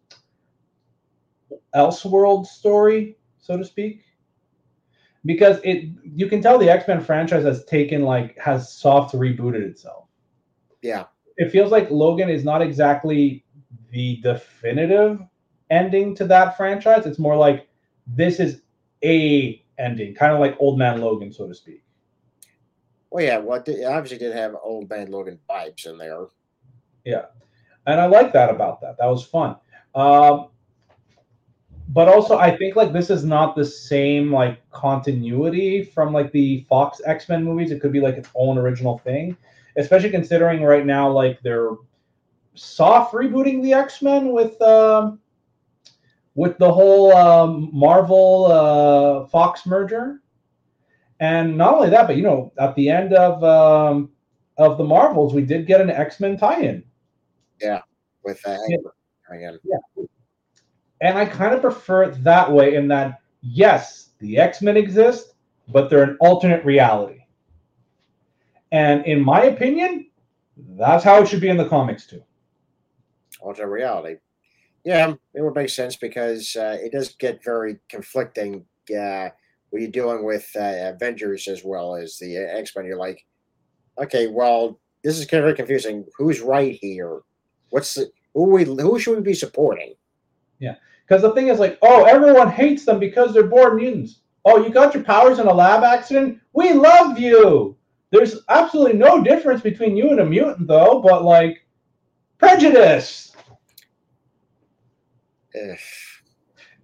Elseworld story, so to speak, because it you can tell the X-Men franchise has taken like has soft rebooted itself. Yeah. It feels like Logan is not exactly the definitive ending to that franchise. It's more like this is a ending, kind of like Old Man Logan, so to speak. Well, yeah, well, it obviously did have Old Man Logan vibes in there. Yeah, and I like that about that. That was fun. Um, but also, I think like this is not the same like continuity from like the Fox X-Men movies. It could be like its own original thing, especially considering right now like they're soft rebooting the X-Men with um, with the whole um, Marvel uh, Fox merger. And not only that, but you know, at the end of um, of the Marvels, we did get an X-Men tie-in. Yeah, with uh, Yeah. again. Yeah. And I kind of prefer it that way in that, yes, the X-Men exist, but they're an alternate reality. And in my opinion, that's how it should be in the comics too. Alternate reality. Yeah, it would make sense because uh, it does get very conflicting uh, when you're dealing with uh, Avengers as well as the uh, X Men. You're like, okay, well, this is kind of very confusing. Who's right here? What's the, who we who should we be supporting? Yeah, because the thing is like, oh, everyone hates them because they're born mutants. Oh, you got your powers in a lab accident? We love you. There's absolutely no difference between you and a mutant, though, but like prejudice. Ugh.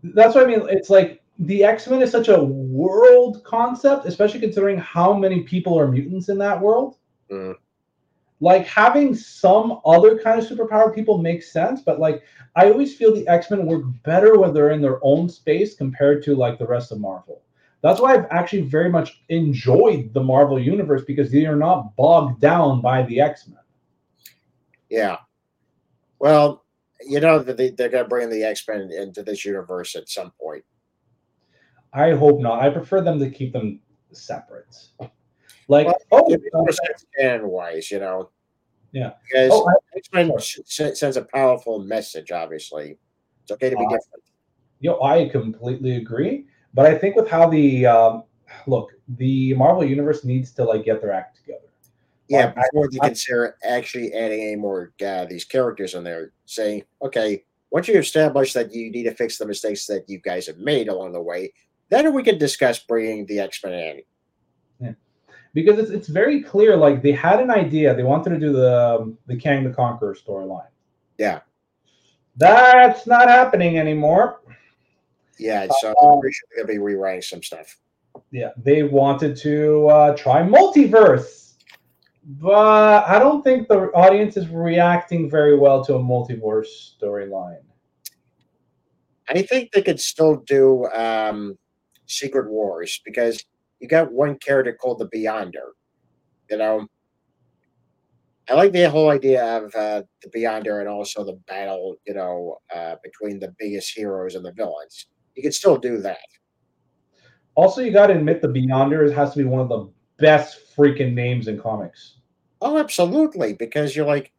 That's what I mean. It's like the X-Men is such a world concept, especially considering how many people are mutants in that world. Mm. Like having some other kind of superpowered people makes sense, but like I always feel the X-Men work better when they're in their own space compared to like the rest of Marvel. That's why I've actually very much enjoyed the Marvel universe, because they are not bogged down by the X-Men. Yeah. Well, you know that they, they're going to bring the X Men into this universe at some point. I hope not. I prefer them to keep them separate. Like, Well, oh, it makes uh, more sense canon wise, you know, yeah. because Oh, I, X Men sorry. sends a powerful message. Obviously, it's okay to be Uh, different. Yo, I completely agree. But I think with how the um, look, the Marvel universe needs to like get their act together. Yeah, Like, before they I, consider actually adding any more uh, these characters in there, saying, okay, once you establish that you need to fix the mistakes that you guys have made along the way, then we can discuss bringing the X Men in. yeah. Because it's it's very clear. Like they had an idea. They wanted to do the um, the Kang the Conqueror storyline. Yeah, That's not happening anymore. yeah. So I'm Um, pretty sure they're going to be rewriting some stuff. yeah, they wanted to uh, try multiverse, but I don't think the audience is reacting very well to a multiverse storyline. I think they could still do um, Secret Wars because you got one character called the Beyonder. You know, I like the whole idea of uh, the Beyonder and also the battle. You know, uh, between the biggest heroes and the villains. You could still do that. Also, you got to admit the Beyonders has to be one of the best freaking names in comics. Oh, absolutely. Because you're like,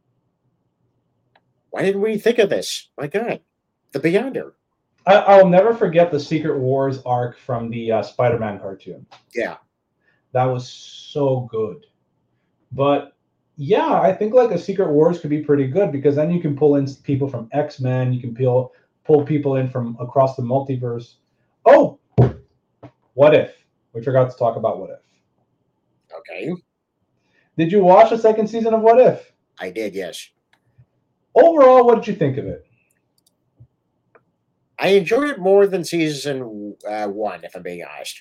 why didn't we think of this? My God, the Beyonder. I, I'll never forget the Secret Wars arc from the uh, Spider-Man cartoon. Yeah, That was so good. But yeah, I think like a Secret Wars could be pretty good, because then you can pull in people from X-Men, you can pull pull people in from across the multiverse. Oh, what if? We forgot to talk about What If. okay, Did you watch the second season of What If? I did. Yes, Overall, what did you think of it? I enjoyed it more than season uh, one. If I'm being honest.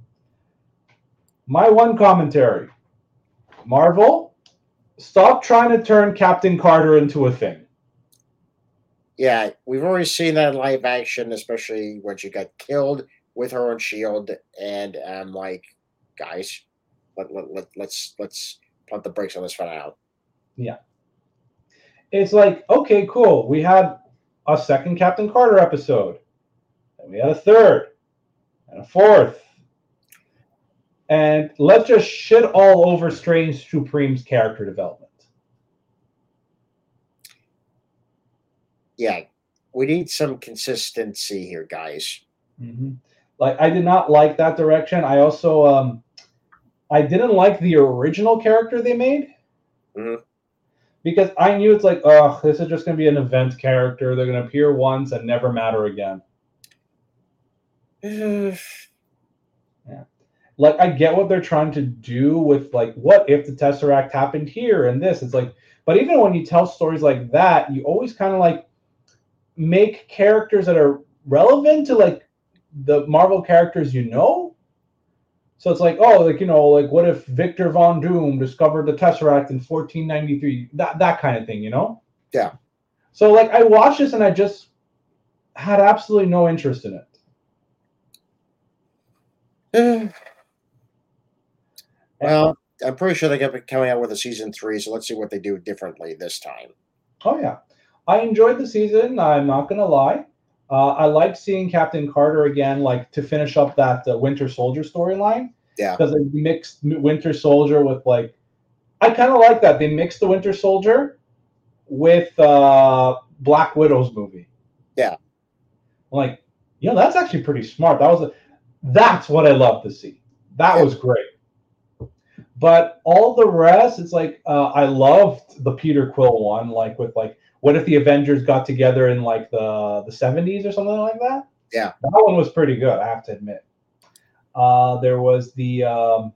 My one commentary: Marvel, stop trying to turn Captain Carter into a thing. Yeah, we've already seen that in live action, especially when she got killed with her own shield. And I'm like, guys, let, let, let, let's let's pump the brakes on this for now. Yeah. It's like, okay, cool. We had a second Captain Carter episode, and we had a third, and a fourth. And let's just shit all over Strange Supreme's character development. Yeah, we need some consistency here, guys. Mm-hmm. Like, I did not like that direction. I also, um, I didn't like the original character they made. Mm-hmm. Because I knew it's like, oh, this is just going to be an event character. They're going to appear once and never matter again. Yeah. Like, I get what they're trying to do with, like, what if the Tesseract happened here and this? It's like, but even when you tell stories like that, you always kind of like make characters that are relevant to like the Marvel characters you know. So it's like, oh, like, you know, like what if Victor Von Doom discovered the Tesseract in fourteen ninety-three? That that kind of thing, you know? Yeah. So like I watched this and I just had absolutely no interest in it. Well, I'm pretty sure they're going to be coming out with a season three, so let's see what they do differently this time. Oh yeah, I enjoyed the season. I'm not gonna lie. Uh, I like seeing Captain Carter again, like to finish up that uh, Winter Soldier storyline. Yeah, Because they mixed Winter Soldier with like, I kind of like that they mixed the Winter Soldier with uh, Black Widow's movie. Yeah, I'm like, you know, that's actually pretty smart. That was a, that's what I love to see. That yeah. was great. But all the rest, it's like uh, I loved the Peter Quill one, like with like, what if the Avengers got together in like the the seventies or something like that? Yeah, that one was pretty good, I have to admit. Uh, there was the um,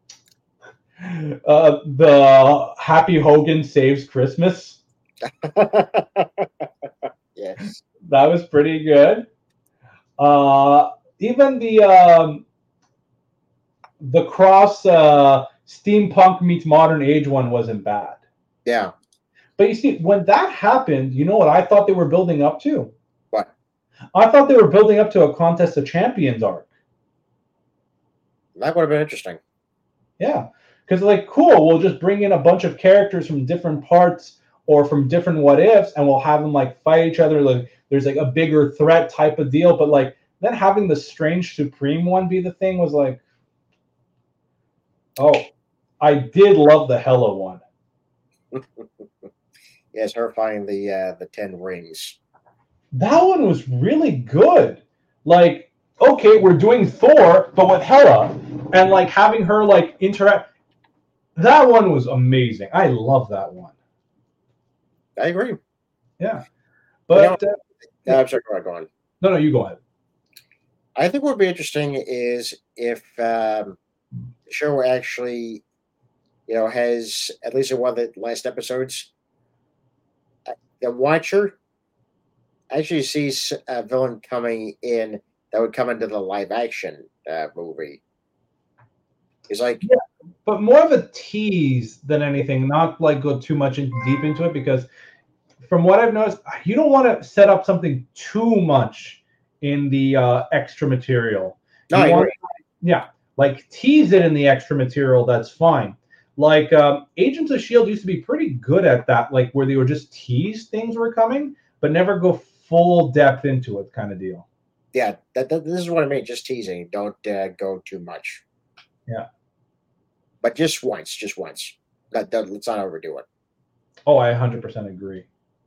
uh, the Happy Hogan Saves Christmas. yes. That was pretty good. Uh, even the um, the cross uh, steampunk meets modern age one wasn't bad. Yeah. But you see, when that happened, you know what I thought they were building up to? What? I thought they were building up to a Contest of Champions arc. That would have been interesting. Yeah, because like, cool, we'll just bring in a bunch of characters from different parts or from different what ifs, and we'll have them like fight each other. Like, there's like a bigger threat type of deal. But like, then having the Strange Supreme one be the thing was like, oh, I did love the Hela one. Yes, her finding the uh, the ten rings. That one was really good. Like, okay, we're doing Thor, but with Hela, and like having her like interact. That one was amazing. I love that one. I agree. Yeah, but you know, uh, yeah. I'm sorry, go on, go on. No, no, you go ahead. I think what would be interesting is if um, the show actually, you know, has at least in one of the last episodes, uh, the Watcher actually sees a villain coming in that would come into the live action uh, movie. He's like, yeah, but more of a tease than anything, not like go too much in, deep into it, because from what I've noticed, you don't want to set up something too much in the uh, extra material. no, you I want, agree. Yeah, like tease it in the extra material. That's fine. Like um, Agents of Shield used to be pretty good at that, like where they would just tease things were coming, but never go full depth into it, kind of deal. Yeah, that, that this is what I mean. Just teasing. Don't uh, go too much. Yeah, but just once, just once. That, that let's not overdo it. Oh, I one hundred percent agree.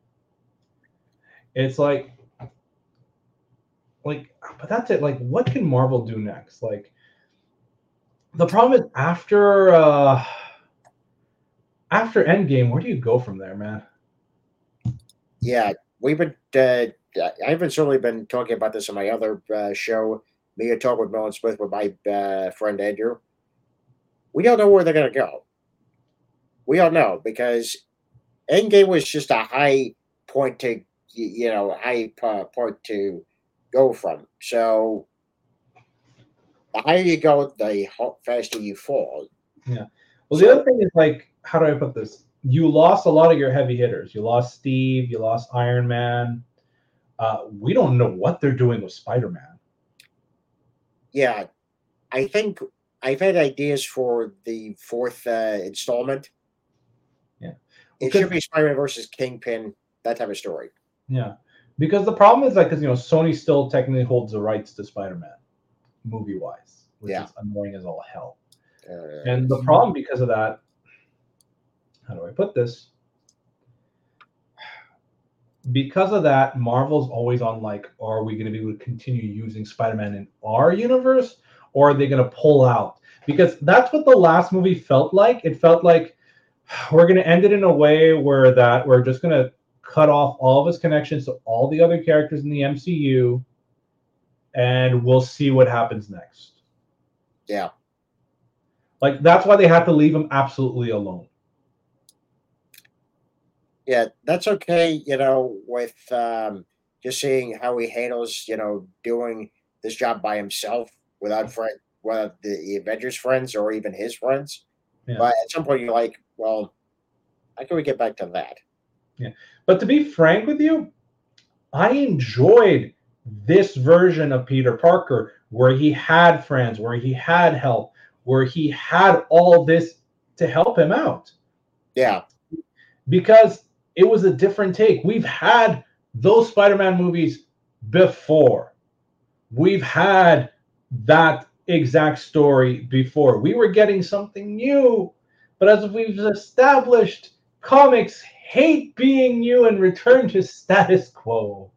It's like, like, but that's it. Like, what can Marvel do next? Like, the problem is after uh after Endgame, where do you go from there, man? Yeah, we've been. Uh, I've been certainly been talking about this on my other uh, show, Me and Talk with Mel and Smith, with my uh, friend Andrew. We don't know where they're going to go. We don't know because Endgame was just a high point to, you know, high uh, point to go from. So the higher you go, the faster you fall. Yeah. Well, so, the other thing is like, how do I put this? You lost a lot of your heavy hitters. You lost Steve. You lost Iron Man. Uh, we don't know what they're doing with Spider-Man. Yeah, I think I've had ideas for the fourth uh, installment. Yeah, it should be Spider-Man versus Kingpin, that type of story. Yeah, because the problem is like, because you know, Sony still technically holds the rights to Spider-Man, movie-wise, which yeah. is annoying as all hell. Uh, and the problem because of that, how do I put this? Because of that, Marvel's always on like, are we going to be able to continue using Spider-Man in our universe, or are they going to pull out? Because that's what the last movie felt like. It felt like we're going to end it in a way where that we're just going to cut off all of his connections to all the other characters in the M C U, and we'll see what happens next. Yeah. Like, that's why they have to leave him absolutely alone. Yeah, that's okay, you know, with um, just seeing how he handles, you know, doing this job by himself without friend, without the Avengers friends or even his friends. Yeah. But at some point, you're like, well, how can we get back to that? Yeah. But to be frank with you, I enjoyed this version of Peter Parker where he had friends, where he had help, where he had all this to help him out. Yeah. Because it was a different take. We've had those Spider-Man movies before. We've had that exact story before. We were getting something new. But as we've established, comics hate being new and return to status quo.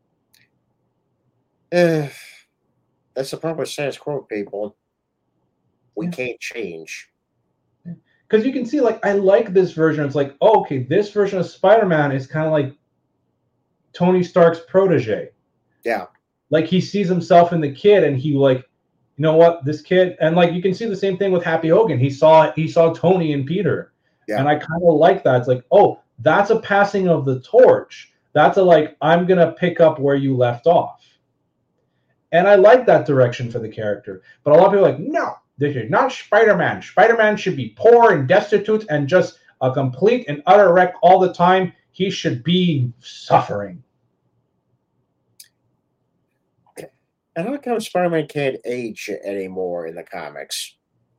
Uh, that's the problem with status quo, people. We yeah. can't change. Because you can see, like, I like this version. It's like, oh, okay, this version of Spider-Man is kind of like Tony Stark's protege. Yeah. Like, he sees himself in the kid, and he, like, you know what, this kid, and, like, you can see the same thing with Happy Hogan. He saw he saw Tony and Peter. Yeah. And I kind of like that. It's like, oh, that's a passing of the torch. That's a, like, I'm going to pick up where you left off. And I like that direction for the character. But a lot of people are like, no, this is not Spider-Man. Spider-Man should be poor and destitute and just a complete and utter wreck all the time. He should be suffering. And how come Spider-Man can't age anymore in the comics?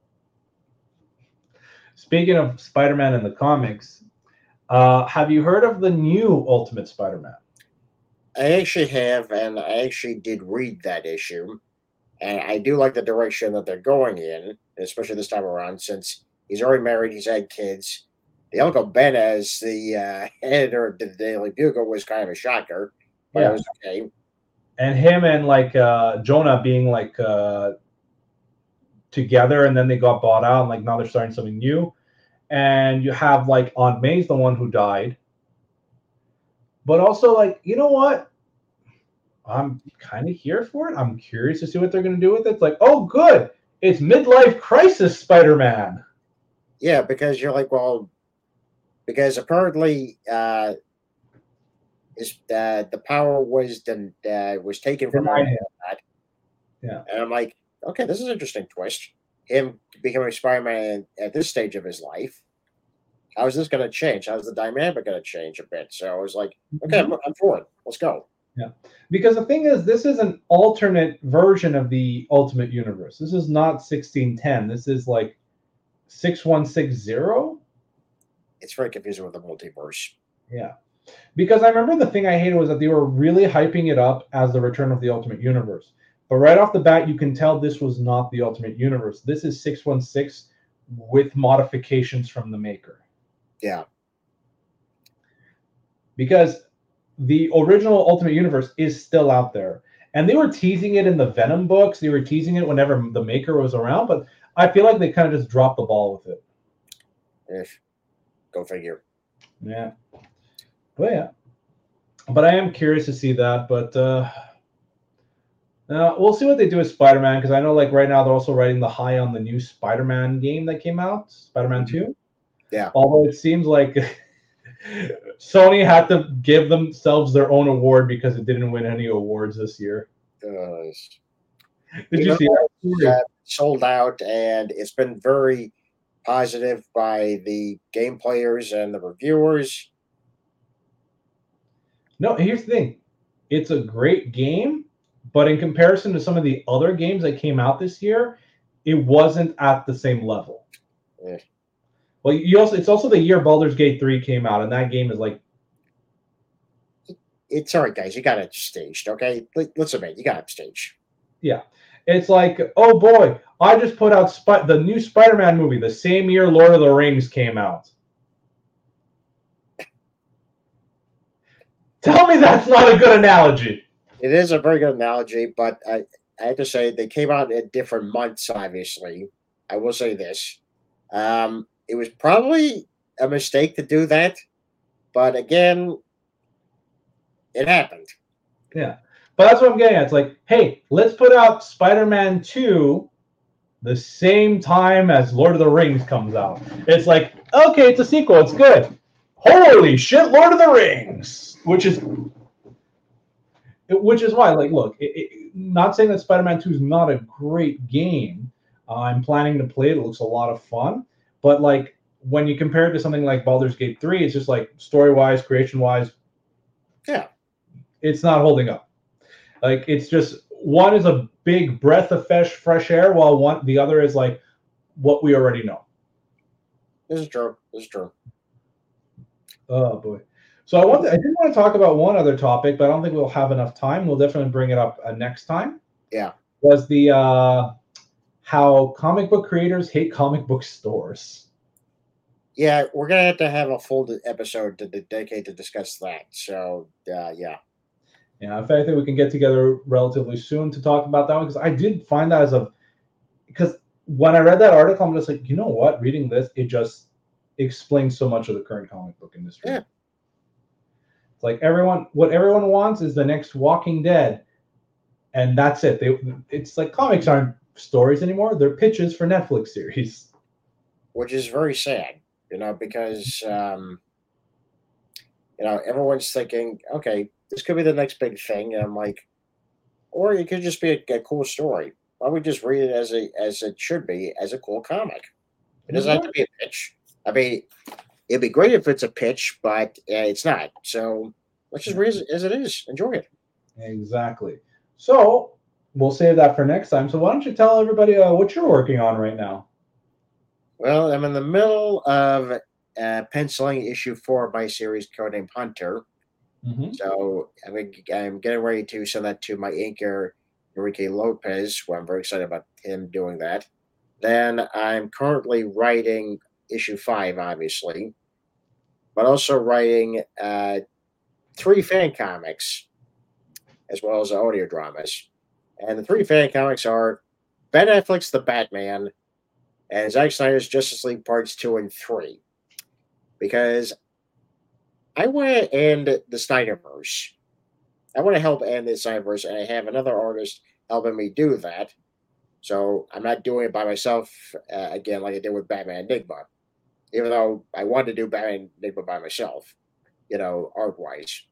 Speaking of Spider-Man in the comics, uh, have you heard of the new Ultimate Spider-Man? I actually have, and I actually did read that issue, and I do like the direction that they're going in, especially this time around, since he's already married, he's had kids. The Uncle Ben as the uh, editor of the Daily Bugle was kind of a shocker, but Yeah. it was okay. And him and like uh, Jonah being like uh, together, and then they got bought out, and like now they're starting something new. And you have like Aunt May's the one who died, but also like, you know what? I'm kind of here for it. I'm curious to see what they're going to do with it. It's like, oh, good, it's midlife crisis Spider-Man. Yeah, because you're like, well, because apparently uh, is uh, the power was the, uh, was taken from him. Yeah, and I'm like, okay, this is an interesting twist. Him becoming Spider-Man at this stage of his life. How is this going to change? How's the dynamic going to change a bit? So I was like, okay, I'm, I'm for it. Let's go. Yeah, because the thing is, this is an alternate version of the Ultimate Universe. This is not sixteen ten. This is like six one six zero. It's very confusing with the multiverse. Yeah, because I remember the thing I hated was that they were really hyping it up as the return of the Ultimate Universe. But right off the bat, you can tell this was not the Ultimate Universe. This is six one six with modifications from the maker. Yeah. Because the original Ultimate Universe is still out there. And they were teasing it in the Venom books. They were teasing it whenever the maker was around. But I feel like they kind of just dropped the ball with it. If, go figure. Yeah. But yeah. But I am curious to see that. But uh, uh, we'll see what they do with Spider-Man. Because I know like right now they're also writing the high on the new Spider-Man game that came out. Spider-Man two. Yeah. Although it seems like Sony had to give themselves their own award because it didn't win any awards this year. Uh, Did you see that? Uh, sold out, and it's been very positive by the game players and the reviewers. No, here's the thing. It's a great game, but in comparison to some of the other games that came out this year, it wasn't at the same level. Yeah. Well, you also it's also the year Baldur's Gate three came out, and that game is like, it's all right, guys. You got it staged, okay? Let's admit, you got it staged. Yeah, it's like, oh boy, I just put out Sp- the new Spider-Man movie the same year Lord of the Rings came out. Tell me that's not a good analogy. It is a very good analogy, but I, I have to say they came out at different months. Obviously, I will say this. Um, It was probably a mistake to do that, but again, it happened. Yeah, but that's what I'm getting at. It's like, hey, let's put out Spider-Man two the same time as Lord of the Rings comes out. It's like, okay, it's a sequel. It's good. Holy shit, Lord of the Rings! Which is, which is why, like, look, it, it, not saying that Spider-Man two is not a great game. Uh, I'm planning to play it. It looks a lot of fun. But like when you compare it to something like Baldur's Gate three, it's just like story-wise, creation-wise, yeah, it's not holding up. Like it's just one is a big breath of fresh fresh air, while one the other is like what we already know. This is true. This is true. Oh boy. So I want to, I did want to talk about one other topic, but I don't think we'll have enough time. We'll definitely bring it up uh, next time. Yeah. Was the uh, how comic book creators hate comic book stores. Yeah, we're gonna have to have a full episode to dedicate to discuss that. So uh, yeah. Yeah, in fact, I think we can get together relatively soon to talk about that one because I did find that as a because when I read that article, I'm just like, you know what? Reading this, it just explains so much of the current comic book industry. Yeah. It's like everyone, what everyone wants is the next Walking Dead, and that's it. They, it's like comics aren't stories anymore; they're pitches for Netflix series, which is very sad, you know, because um, you know everyone's thinking, okay, this could be the next big thing, and I'm like, or it could just be a, a cool story. Why don't we just read it as a as it should be, as a cool comic? It doesn't have to Exactly. be a pitch. I mean, it'd be great if it's a pitch, but uh, it's not. So let's just Yeah, read it as it is. Enjoy it. exactly. So we'll save that for next time. So why don't you tell everybody uh, what you're working on right now? Well, I'm in the middle of uh, penciling issue four of my series, Codename Hunter. Hmm. So I'm, I'm getting ready to send that to my inker, Enrique Lopez, who I'm very excited about him doing that. Then I'm currently writing issue five, obviously, but also writing uh, three fan comics as well as audio dramas. And the three fan comics are Ben Affleck's The Batman and Zack Snyder's Justice League Parts two and three. Because I want to end the Snyderverse. I want to help end the Snyderverse, and I have another artist helping me do that. So I'm not doing it by myself uh, again, like I did with Batman Enigma. Even though I wanted to do Batman Enigma by myself, you know, art wise.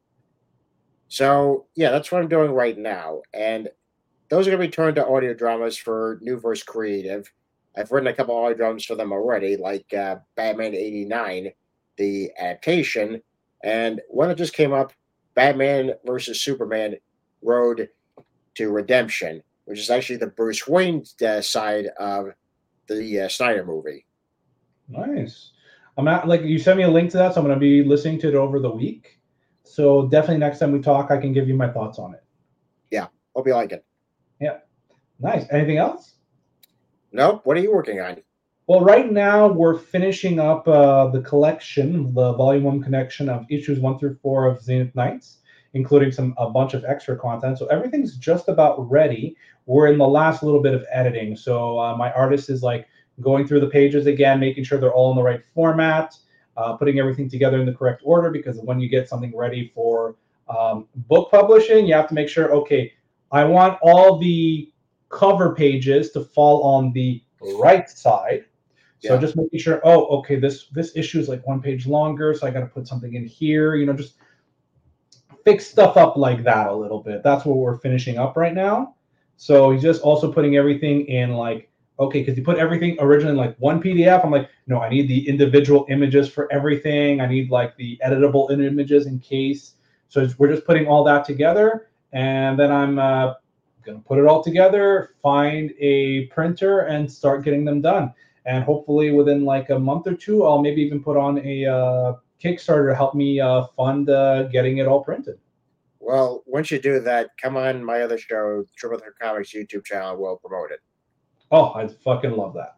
So yeah, that's what I'm doing right now, and those are going to be turned to audio dramas for Newverse Creative. I've written a couple audio dramas for them already, like uh, Batman eighty-nine, the adaptation, and one that just came up, Batman versus Superman Road to Redemption, which is actually the Bruce Wayne uh, side of the uh, Snyder movie. Nice. I'm at like you sent me a link to that, so I'm going to be listening to it over the week. So definitely next time we talk, I can give you my thoughts on it. Yeah, hope you like it. Yeah. Nice. Anything else? Nope. What are you working on? Well, right now we're finishing up uh, the collection, the volume one connection of issues one through four of Zenith Knights, including some a bunch of extra content. So everything's just about ready. We're in the last little bit of editing. So uh, my artist is like going through the pages again, making sure they're all in the right format, uh, putting everything together in the correct order. Because when you get something ready for um, book publishing, you have to make sure, okay, I want all the cover pages to fall on the right side. So Yeah. just making sure, oh, okay, this this issue is like one page longer, so I got to put something in here. You know, just fix stuff up like that a little bit. That's what we're finishing up right now. So he's just also putting everything in like, okay, because he put everything originally in like one P D F. I'm like, no, I need the individual images for everything. I need like the editable images in case. So it's, we're just putting all that together, and then I'm uh, gonna put it all together, find a printer, and start getting them done. And hopefully within like a month or two, I'll maybe even put on a uh, Kickstarter to help me uh, fund uh, getting it all printed. Well, once you do that, come on my other show, Triple Threat Comics YouTube channel. We'll promote it. Oh, I fucking love that.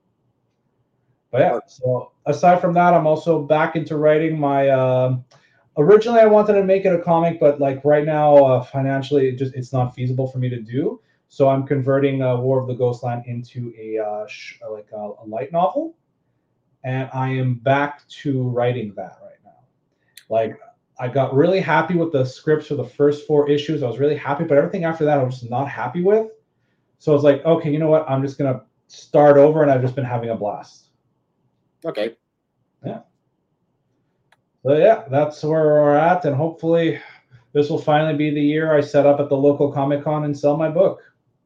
But yeah, Or, so aside from that, I'm also back into writing my. Uh, originally, I wanted to make it a comic, but like right now, uh, financially, it just it's not feasible for me to do. So I'm converting uh, War of the Ghostland into a uh, sh- like a, a light novel, and I am back to writing that right now. Like I got really happy with the scripts for the first four issues. I was really happy, but everything after that I was just not happy with. So I was like, okay, you know what? I'm just gonna start over, and I've just been having a blast. okay. Yeah. So yeah, that's where we're at, and hopefully this will finally be the year I set up at the local Comic Con and sell my book.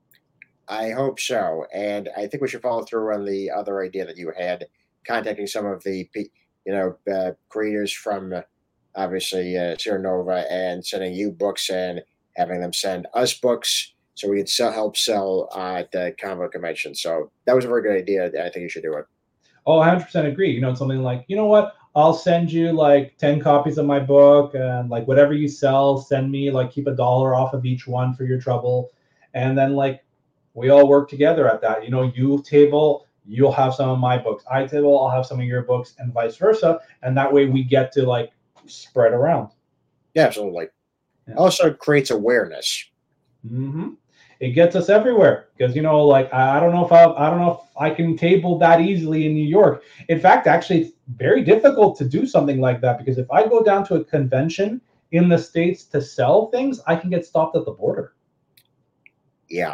I hope so. And I think we should follow through on the other idea that you had, contacting some of the, you know, uh, creators from uh, obviously uh, Sierra Nova and sending you books and having them send us books so we could sell, help sell uh, at the comic convention. So that was a very good idea. I think you should do it. Oh, I one hundred percent agree. You know, it's something like, you know what? I'll send you like ten copies of my book, and like whatever you sell, send me like keep a dollar off of each one for your trouble. And then like we all work together at that. You know, you table, you'll have some of my books. I table, I'll have some of your books, and vice versa. And that way we get to like spread around. Yeah, absolutely. Yeah. Also creates awareness. Mm-hmm. It gets us everywhere because you know, like I don't know if I, I don't know if I can table that easily in New York. In fact, actually, it's very difficult to do something like that because if I go down to a convention in the States to sell things, I can get stopped at the border. Yeah.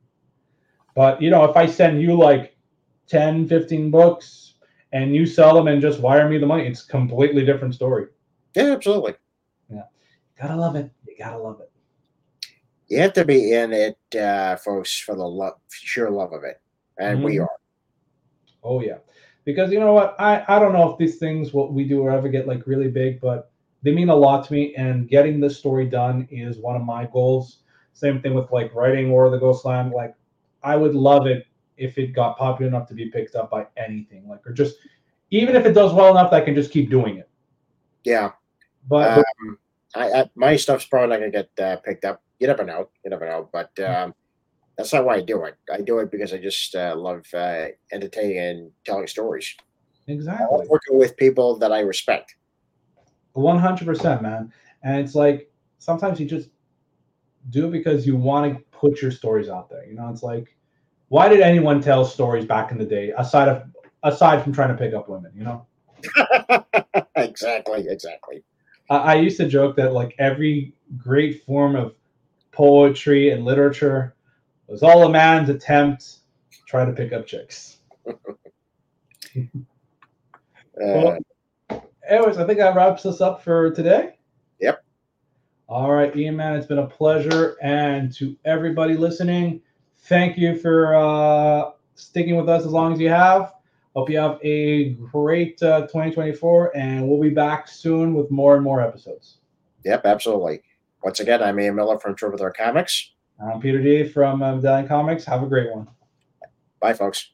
But you know, if I send you like ten, fifteen books and you sell them and just wire me the money, it's a completely different story. Yeah, absolutely. Yeah, gotta love it. You gotta love it. You have to be in it, uh, folks, for the love, sheer love of it, and we Mhm. are. Oh yeah, because you know what? I I don't know if these things what we do will ever get like really big, but they mean a lot to me. And getting this story done is one of my goals. Same thing with like writing or the Ghostland. Like, I would love it if it got popular enough to be picked up by anything. Like, or just even if it does well enough that I can just keep doing it. Yeah. But Um, I, I my stuff's probably not gonna get uh, picked up. You never know. You never know. But um, that's not why I do it. I do it because I just uh, love uh, entertaining and telling stories. I love exactly, working with people that I respect. one hundred percent, man. And it's like sometimes you just do it because you want to put your stories out there. You know, it's like, why did anyone tell stories back in the day aside of aside from trying to pick up women? You know, Exactly. Exactly. I, I used to joke that like every great form of poetry and literature was all a man's attempt to try to pick up chicks. Well, Uh, anyways, I think that wraps us up for today. yep. All right, Ian, man, it's been a pleasure. And to everybody listening, thank you for uh, sticking with us as long as you have. Hope you have a great uh, twenty twenty-four, and we'll be back soon with more and more episodes. Yep. Absolutely. Once again, I'm Ian Miller from Troubadour Comics. I'm Peter D from uh, Medallion Comics. Have a great one. Bye, folks.